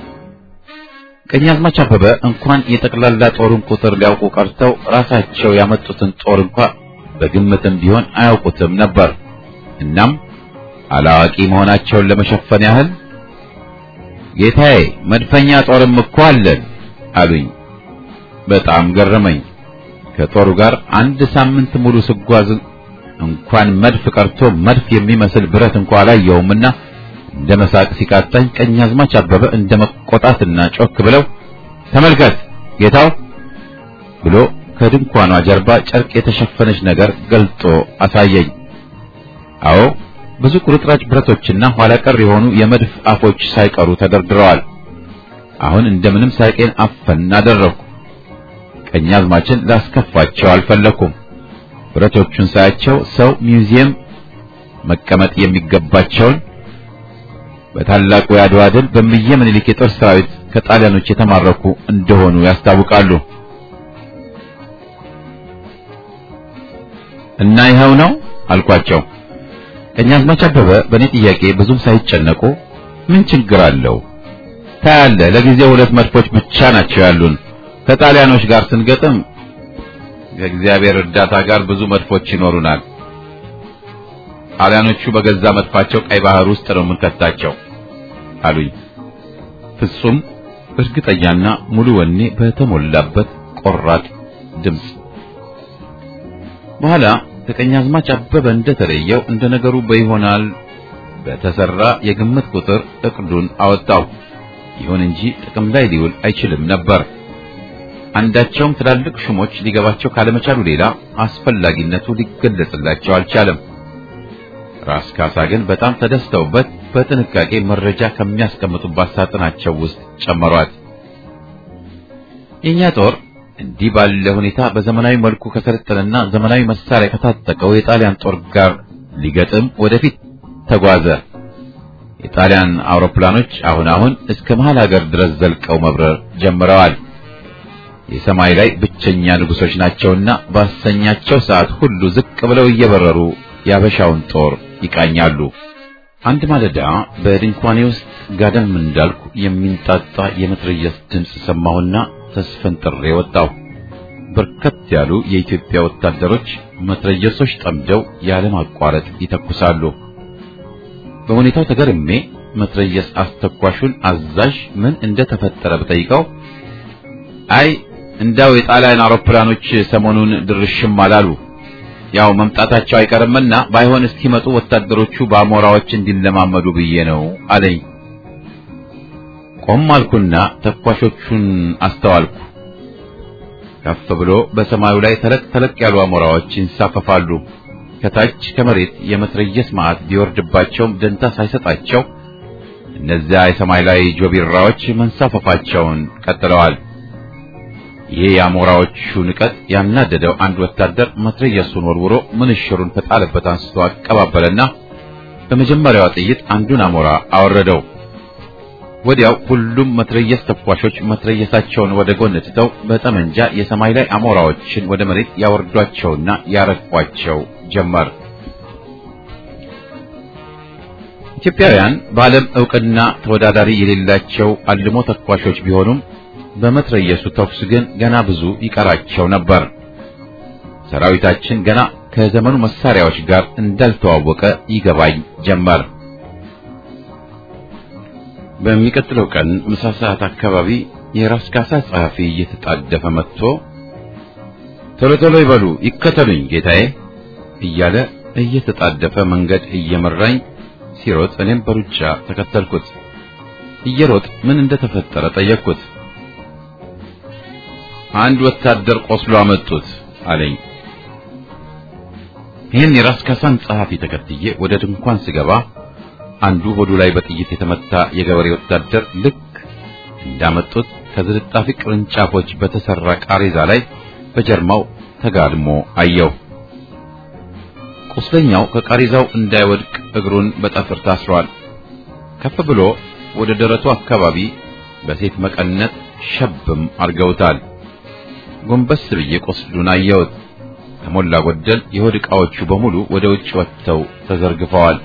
Speaker 1: ቀኛዝማች አበበ እንኳን የጠቅላላ ጦሩን ቁጥር ሊያውቁ ቀርተው ራሳቸው ያመጡትን ጦር እንኳን በግምትም ቢሆን አያውቁትም ነበር። እናም አላዋቂ መሆናቸውን ለመሸፈን ያህል ጌታዬ መድፈኛ ጦርም እኮ አለን አሉኝ። በጣም ገረመኝ። ከጦሩ ጋር አንድ ሳምንት ሙሉ ስጓዝ እንኳን መድፍ ቀርቶ መድፍ የሚመስል ብረት እንኳን አላየሁምና እንደ መሳቅ ሲቃጣኝ ቀኛዝማች አበበ እንደ መቆጣትና ጮክ ብለው ተመልከት ጌታው ብሎ ከድንኳኗ ጀርባ ጨርቅ የተሸፈነች ነገር ገልጦ አሳየኝ። አዎ ብዙ ቁርጥራጭ ብረቶችና ኋላ ቀር የሆኑ የመድፍ አፎች ሳይቀሩ ተደርድረዋል። አሁን እንደምንም ሳቄን አፈን አደረኩ። ቀኛዝማችን ላስከፋቸው አልፈለኩም። ብረቶቹን ሳያቸው ሰው ሚውዚየም መቀመጥ የሚገባቸውን በታላቁ የአድዋ ድል በእምዬ ምኒልክ የጦር ሰራዊት ከጣሊያኖች የተማረኩ እንደሆኑ ያስታውቃሉ። እና ይኸው ነው አልኳቸው። ቀኛዝማች አበበ በእኔ ጥያቄ ብዙም ሳይጨነቁ ምን ችግር አለው ታያለህ፣ ለጊዜው ሁለት መድፎች ብቻ ናቸው ያሉን። ከጣሊያኖች ጋር ስንገጥም ከእግዚአብሔር እርዳታ ጋር ብዙ መድፎች ይኖሩናል። ጣሊያኖቹ በገዛ መድፋቸው ቀይ ባህር ውስጥ ነው የምንከታቸው አሉኝ። ፍጹም እርግጠኛና ሙሉ ወኔ በተሞላበት ቆራጥ ድምፅ። በኋላ ከቀኛዝማች አበበ እንደተለየው እንደነገሩ በይሆናል በተሰራ የግምት ቁጥር እቅዱን አወጣው። ይሁን እንጂ ጥቅም ላይ ሊውል አይችልም ነበር። አንዳቸውም ትላልቅ ሹሞች ሊገባቸው ካለመቻሉ ሌላ አስፈላጊነቱ ሊገለጽላቸው አልቻለም። ራስ ካሳ ግን በጣም ተደስተውበት በጥንቃቄ መረጃ ከሚያስቀምጡባት ሳጥናቸው ውስጥ ጨመሯት። የኛ ጦር እንዲህ ባለ ሁኔታ በዘመናዊ መልኩ ከሰለጠነና ዘመናዊ መሳሪያ ከታጠቀው የጣሊያን ጦር ጋር ሊገጥም ወደፊት ተጓዘ። የጣሊያን አውሮፕላኖች አሁን አሁን እስከ መሃል ሀገር ድረስ ዘልቀው መብረር ጀምረዋል። የሰማይ ላይ ብቸኛ ንጉሶች ናቸውና ባሰኛቸው ሰዓት ሁሉ ዝቅ ብለው እየበረሩ ያበሻውን ጦር ይቃኛሉ። አንድ ማለዳ በድንኳኔ ውስጥ ጋደም እንዳልኩ የሚንጣጣ የመትረየስ ድምፅ ሰማሁና ተስፈንጥሬ ወጣሁ። በርከት ያሉ የኢትዮጵያ ወታደሮች መትረየሶች ጠምደው ያለማቋረጥ ይተኩሳሉ። በሁኔታው ተገርሜ መትረየስ አስተኳሹን አዛዥ ምን እንደተፈጠረ ብጠይቀው አይ እንዳው የጣሊያን አውሮፕላኖች ሰሞኑን ድርሽም አላሉ፣ ያው መምጣታቸው አይቀርምና ባይሆን እስኪመጡ ወታደሮቹ በአሞራዎች እንዲለማመዱ ብዬ ነው አለኝ። ቆም አልኩና ተኳሾቹን አስተዋልኩ። ከፍ ብሎ በሰማዩ ላይ ተለቅ ተለቅ ያሉ አሞራዎች ይንሳፈፋሉ። ከታች ከመሬት የመትረየስ ማዕት ቢወርድባቸውም ደንታ ሳይሰጣቸው እነዚያ የሰማይ ላይ ጆቢራዎች መንሳፈፋቸውን ቀጥለዋል። ይሄ የአሞራዎቹ ንቀት ያናደደው አንድ ወታደር መትረየሱን ወርውሮ ምንሽሩን ከጣለበት አንስቶ አቀባበለና በመጀመሪያው ጥይት አንዱን አሞራ አወረደው። ወዲያው ሁሉም መትረየስ ተኳሾች መትረየሳቸውን ወደ ጎን ትተው በጠመንጃ የሰማይ ላይ አሞራዎችን ወደ መሬት ያወርዷቸውና ያረግፏቸው ጀመር። ኢትዮጵያውያን በዓለም ዕውቅና ተወዳዳሪ የሌላቸው አልሞ ተኳሾች ቢሆኑም በመትረየሱ ተኩስ ግን ገና ብዙ ይቀራቸው ነበር። ሰራዊታችን ገና ከዘመኑ መሳሪያዎች ጋር እንዳልተዋወቀ ይገባኝ ጀመር። በሚቀጥለው ቀን ምሳ ሰዓት አካባቢ የራስ ካሳ ጸሐፊ እየተጣደፈ መጥቶ ቶሎ ቶሎ ይበሉ ይከተሉኝ ጌታዬ እያለ እየተጣደፈ መንገድ እየመራኝ ሲሮጥ እኔም በሩጫ ተከተልኩት። እየሮጥ ምን እንደተፈጠረ ጠየቅኩት። አንድ ወታደር ቆስሎ አመጡት አለኝ። ይህን የራስ ካሳን ጸሐፊ ተከትዬ ወደ ድንኳን ስገባ አንዱ ሆዱ ላይ በጥይት የተመታ የገበሬ ወታደር ልክ እንዳመጡት ከዝልጣፊ ቅርንጫፎች በተሰራ ቃሬዛ ላይ በጀርማው ተጋድሞ አየው። ቁስለኛው ከቃሬዛው እንዳይወድቅ እግሩን በጠፍር ታስሯል። ከፍ ብሎ ወደ ደረቱ አካባቢ በሴት መቀነት ሸብም አርገውታል። ጎንበስ ብዬ ቁስሉን አየሁት። ከሞላ ጎደል የሆድ ዕቃዎቹ በሙሉ ወደ ውጭ ወጥተው ተዘርግፈዋል።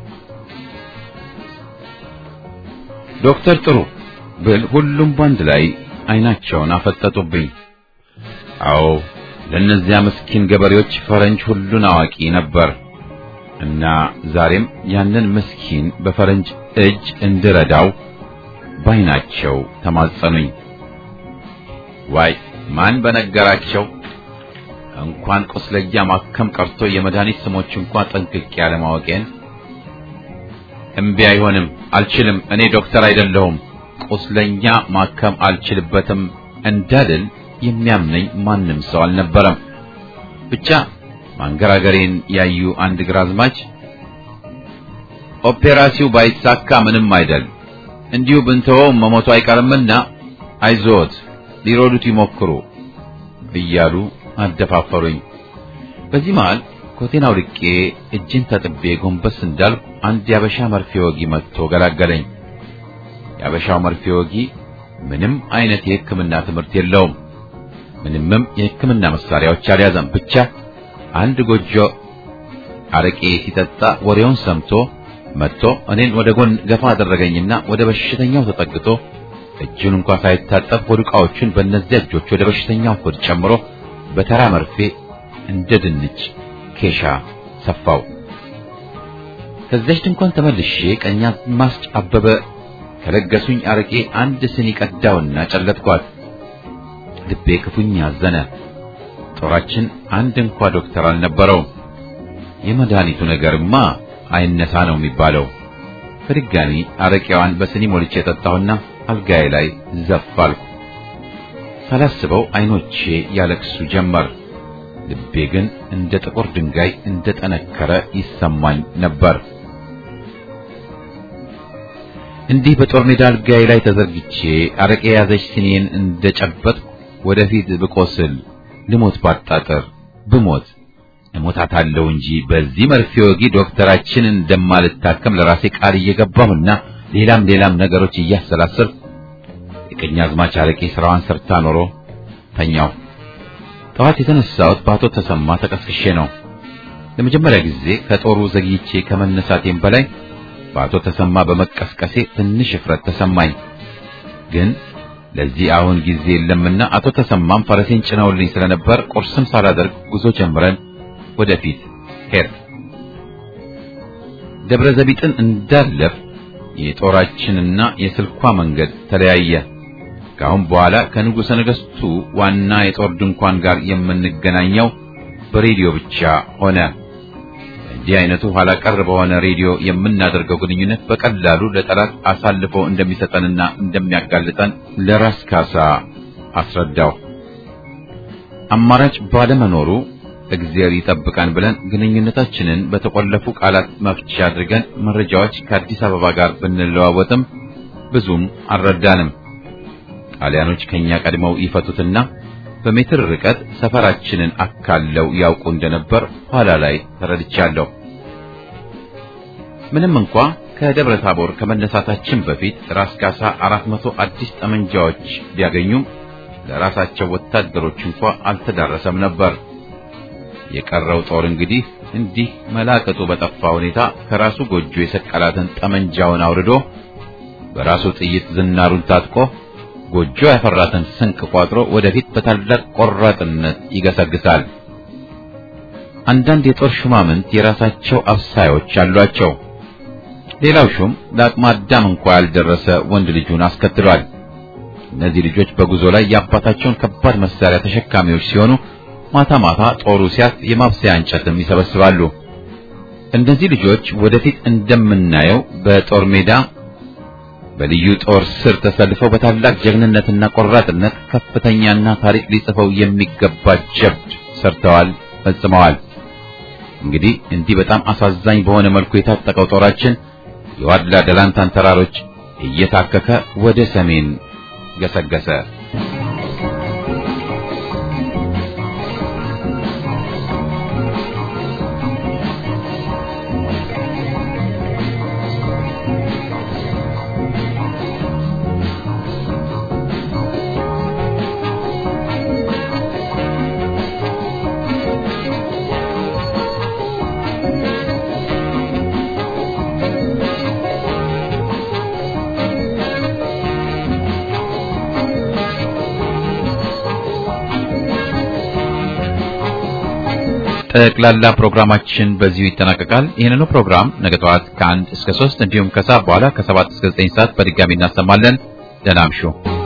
Speaker 1: ዶክተር ጥሩ ብል ሁሉም ባንድ ላይ አይናቸውን አፈጠጡብኝ። አዎ ለነዚያ ምስኪን ገበሬዎች ፈረንጅ ሁሉን አዋቂ ነበር እና ዛሬም ያንን ምስኪን በፈረንጅ እጅ እንድረዳው ባይናቸው ተማጸኑኝ። ዋይ ማን በነገራቸው እንኳን ቁስለኛ ማከም ቀርቶ የመድኃኒት ስሞች እንኳን ጠንቅቄ ያለማወቄን። እምቢ አይሆንም፣ አልችልም፣ እኔ ዶክተር አይደለሁም፣ ቁስለኛ ማከም አልችልበትም እንዳልል የሚያምነኝ ማንም ሰው አልነበረም። ብቻ ማንገራገሬን ያዩ አንድ ግራዝማች ኦፔራሲው ባይሳካ ምንም አይደል፣ እንዲሁ ብንተወው መሞቱ አይቀርምና አይዞት ሊሮዱት ይሞክሩ እያሉ አደፋፈሩኝ። በዚህ መሃል ኮቴን አውልቄ እጅን ተጥቤ ጎንበስ እንዳልኩ አንድ ያበሻ መርፌ ወጊ መጥቶ ገላገለኝ። ያበሻው መርፌ ወጊ ምንም አይነት የሕክምና ትምህርት የለውም። ምንምም የሕክምና መሳሪያዎች አልያዘም። ብቻ አንድ ጎጆ አረቄ ሲጠጣ ወሬውን ሰምቶ መጥቶ እኔን ወደ ጎን ገፋ አደረገኝና ወደ በሽተኛው ተጠግቶ እጁን እንኳን ሳይታጠብ ወድቃዎቹን በእነዚያ እጆች ወደ በሽተኛው ሆድ ጨምሮ በተራ መርፌ እንደ ድንች ኬሻ ሰፋው። ከዚያች ድንኳን ተመልሼ ቀኛዝማች አበበ ከለገሱኝ አረቄ አንድ ስኒ ቀዳውና ጨለጥኳት። ልቤ ክፉኛ አዘነ። ጦራችን አንድ እንኳን ዶክተር አልነበረውም። የመድኃኒቱ ነገርማ አይነሳ ነው የሚባለው። በድጋሚ አረቄዋን በስኒ ሞልቼ ጠጣሁና አልጋዬ ላይ ዘፋልኩ። ሳላስበው አይኖቼ ያለቅሱ ጀመር። ልቤ ግን እንደ ጥቁር ድንጋይ እንደ ጠነከረ ይሰማኝ ነበር። እንዲህ በጦር ሜዳ አልጋዬ ላይ ተዘርግቼ አረቄ ያዘች ስኔን እንደጨበጥኩ ወደፊት ብቆስል ልሞት ባጣጥር ብሞት እሞታታለሁ እንጂ በዚህ መርፌ ወጊ ዶክተራችንን እንደማልታከም ለራሴ ቃል እየገባሁና ሌላም ሌላም ነገሮች እያሰላሰልኩ የቀኛዝማች አረቄ ስራዋን ሰርታ ኖሮ ተኛው። ጠዋት የተነሳሁት በአቶ ተሰማ ተቀስቅሼ ነው። ለመጀመሪያ ጊዜ ከጦሩ ዘግይቼ ከመነሳቴም በላይ በአቶ ተሰማ በመቀስቀሴ ትንሽ እፍረት ተሰማኝ። ግን ለዚህ አሁን ጊዜ የለምና አቶ ተሰማም ፈረሴን ጭነውልኝ ስለነበር ቁርስም ሳላደርግ ጉዞ ጀምረን ወደፊት ሄድ ደብረ ዘቢጥን እንዳለፍ የጦራችንና የስልኳ መንገድ ተለያየ። ካሁን በኋላ ከንጉሠ ነገሥቱ ዋና የጦር ድንኳን ጋር የምንገናኘው በሬዲዮ ብቻ ሆነ። እንዲህ አይነቱ ኋላ ቀር በሆነ ሬዲዮ የምናደርገው ግንኙነት በቀላሉ ለጠላት አሳልፎ እንደሚሰጠንና እንደሚያጋልጠን ለራስ ካሳ አስረዳው። አማራጭ ባለመኖሩ እግዚአብሔር ይጠብቃን ብለን ግንኙነታችንን በተቆለፉ ቃላት መፍቻ አድርገን መረጃዎች ከአዲስ አበባ ጋር ብንለዋወጥም ብዙም አልረዳንም። ጣሊያኖች ከኛ ቀድመው ይፈቱትና በሜትር ርቀት ሰፈራችንን አካለው ያውቁ እንደነበር ኋላ ላይ ተረድቻለሁ። ምንም እንኳን ከደብረ ታቦር ከመነሳታችን በፊት ራስ ካሳ አራት መቶ አዲስ ጠመንጃዎች ቢያገኙም ለራሳቸው ወታደሮች እንኳን አልተዳረሰም ነበር። የቀረው ጦር እንግዲህ እንዲህ መላቀጡ በጠፋ ሁኔታ ከራሱ ጎጆ የሰቀላትን ጠመንጃውን አውርዶ በራሱ ጥይት ዝናሩን ታጥቆ ጎጆ ያፈራትን ስንቅ ቋጥሮ ወደፊት በታላቅ ቆራጥነት ይገሰግሳል። አንዳንድ የጦር ሹማምንት የራሳቸው አብሳዮች አሏቸው። ሌላው ሹም ለአቅመ አዳም እንኳን ያልደረሰ ወንድ ልጁን አስከትሏል። እነዚህ ልጆች በጉዞ ላይ የአባታቸውን ከባድ መሳሪያ ተሸካሚዎች ሲሆኑ ማታ ማታ ጦሩ ሲያስ የማብሰያ እንጨትም ይሰበስባሉ። እነዚህ ልጆች ወደፊት እንደምናየው በጦር ሜዳ በልዩ ጦር ስር ተሰልፈው በታላቅ ጀግንነትና ቆራጥነት ከፍተኛና ታሪክ ሊጽፈው የሚገባ ጀብድ ሰርተዋል፣ ፈጽመዋል። እንግዲህ እንዲህ በጣም አሳዛኝ በሆነ መልኩ የታጠቀው ጦራችን የዋድላ ደላንታን ተራሮች እየታከከ ወደ ሰሜን ገሰገሰ። ጠቅላላ ፕሮግራማችን በዚሁ ይጠናቀቃል። ይህንኑ ፕሮግራም ነገ ጠዋት ከአንድ እስከ ሶስት እንዲሁም ከሰዓት በኋላ ከሰባት እስከ ዘጠኝ ሰዓት በድጋሚ እናሰማለን። ደህና እምሹ።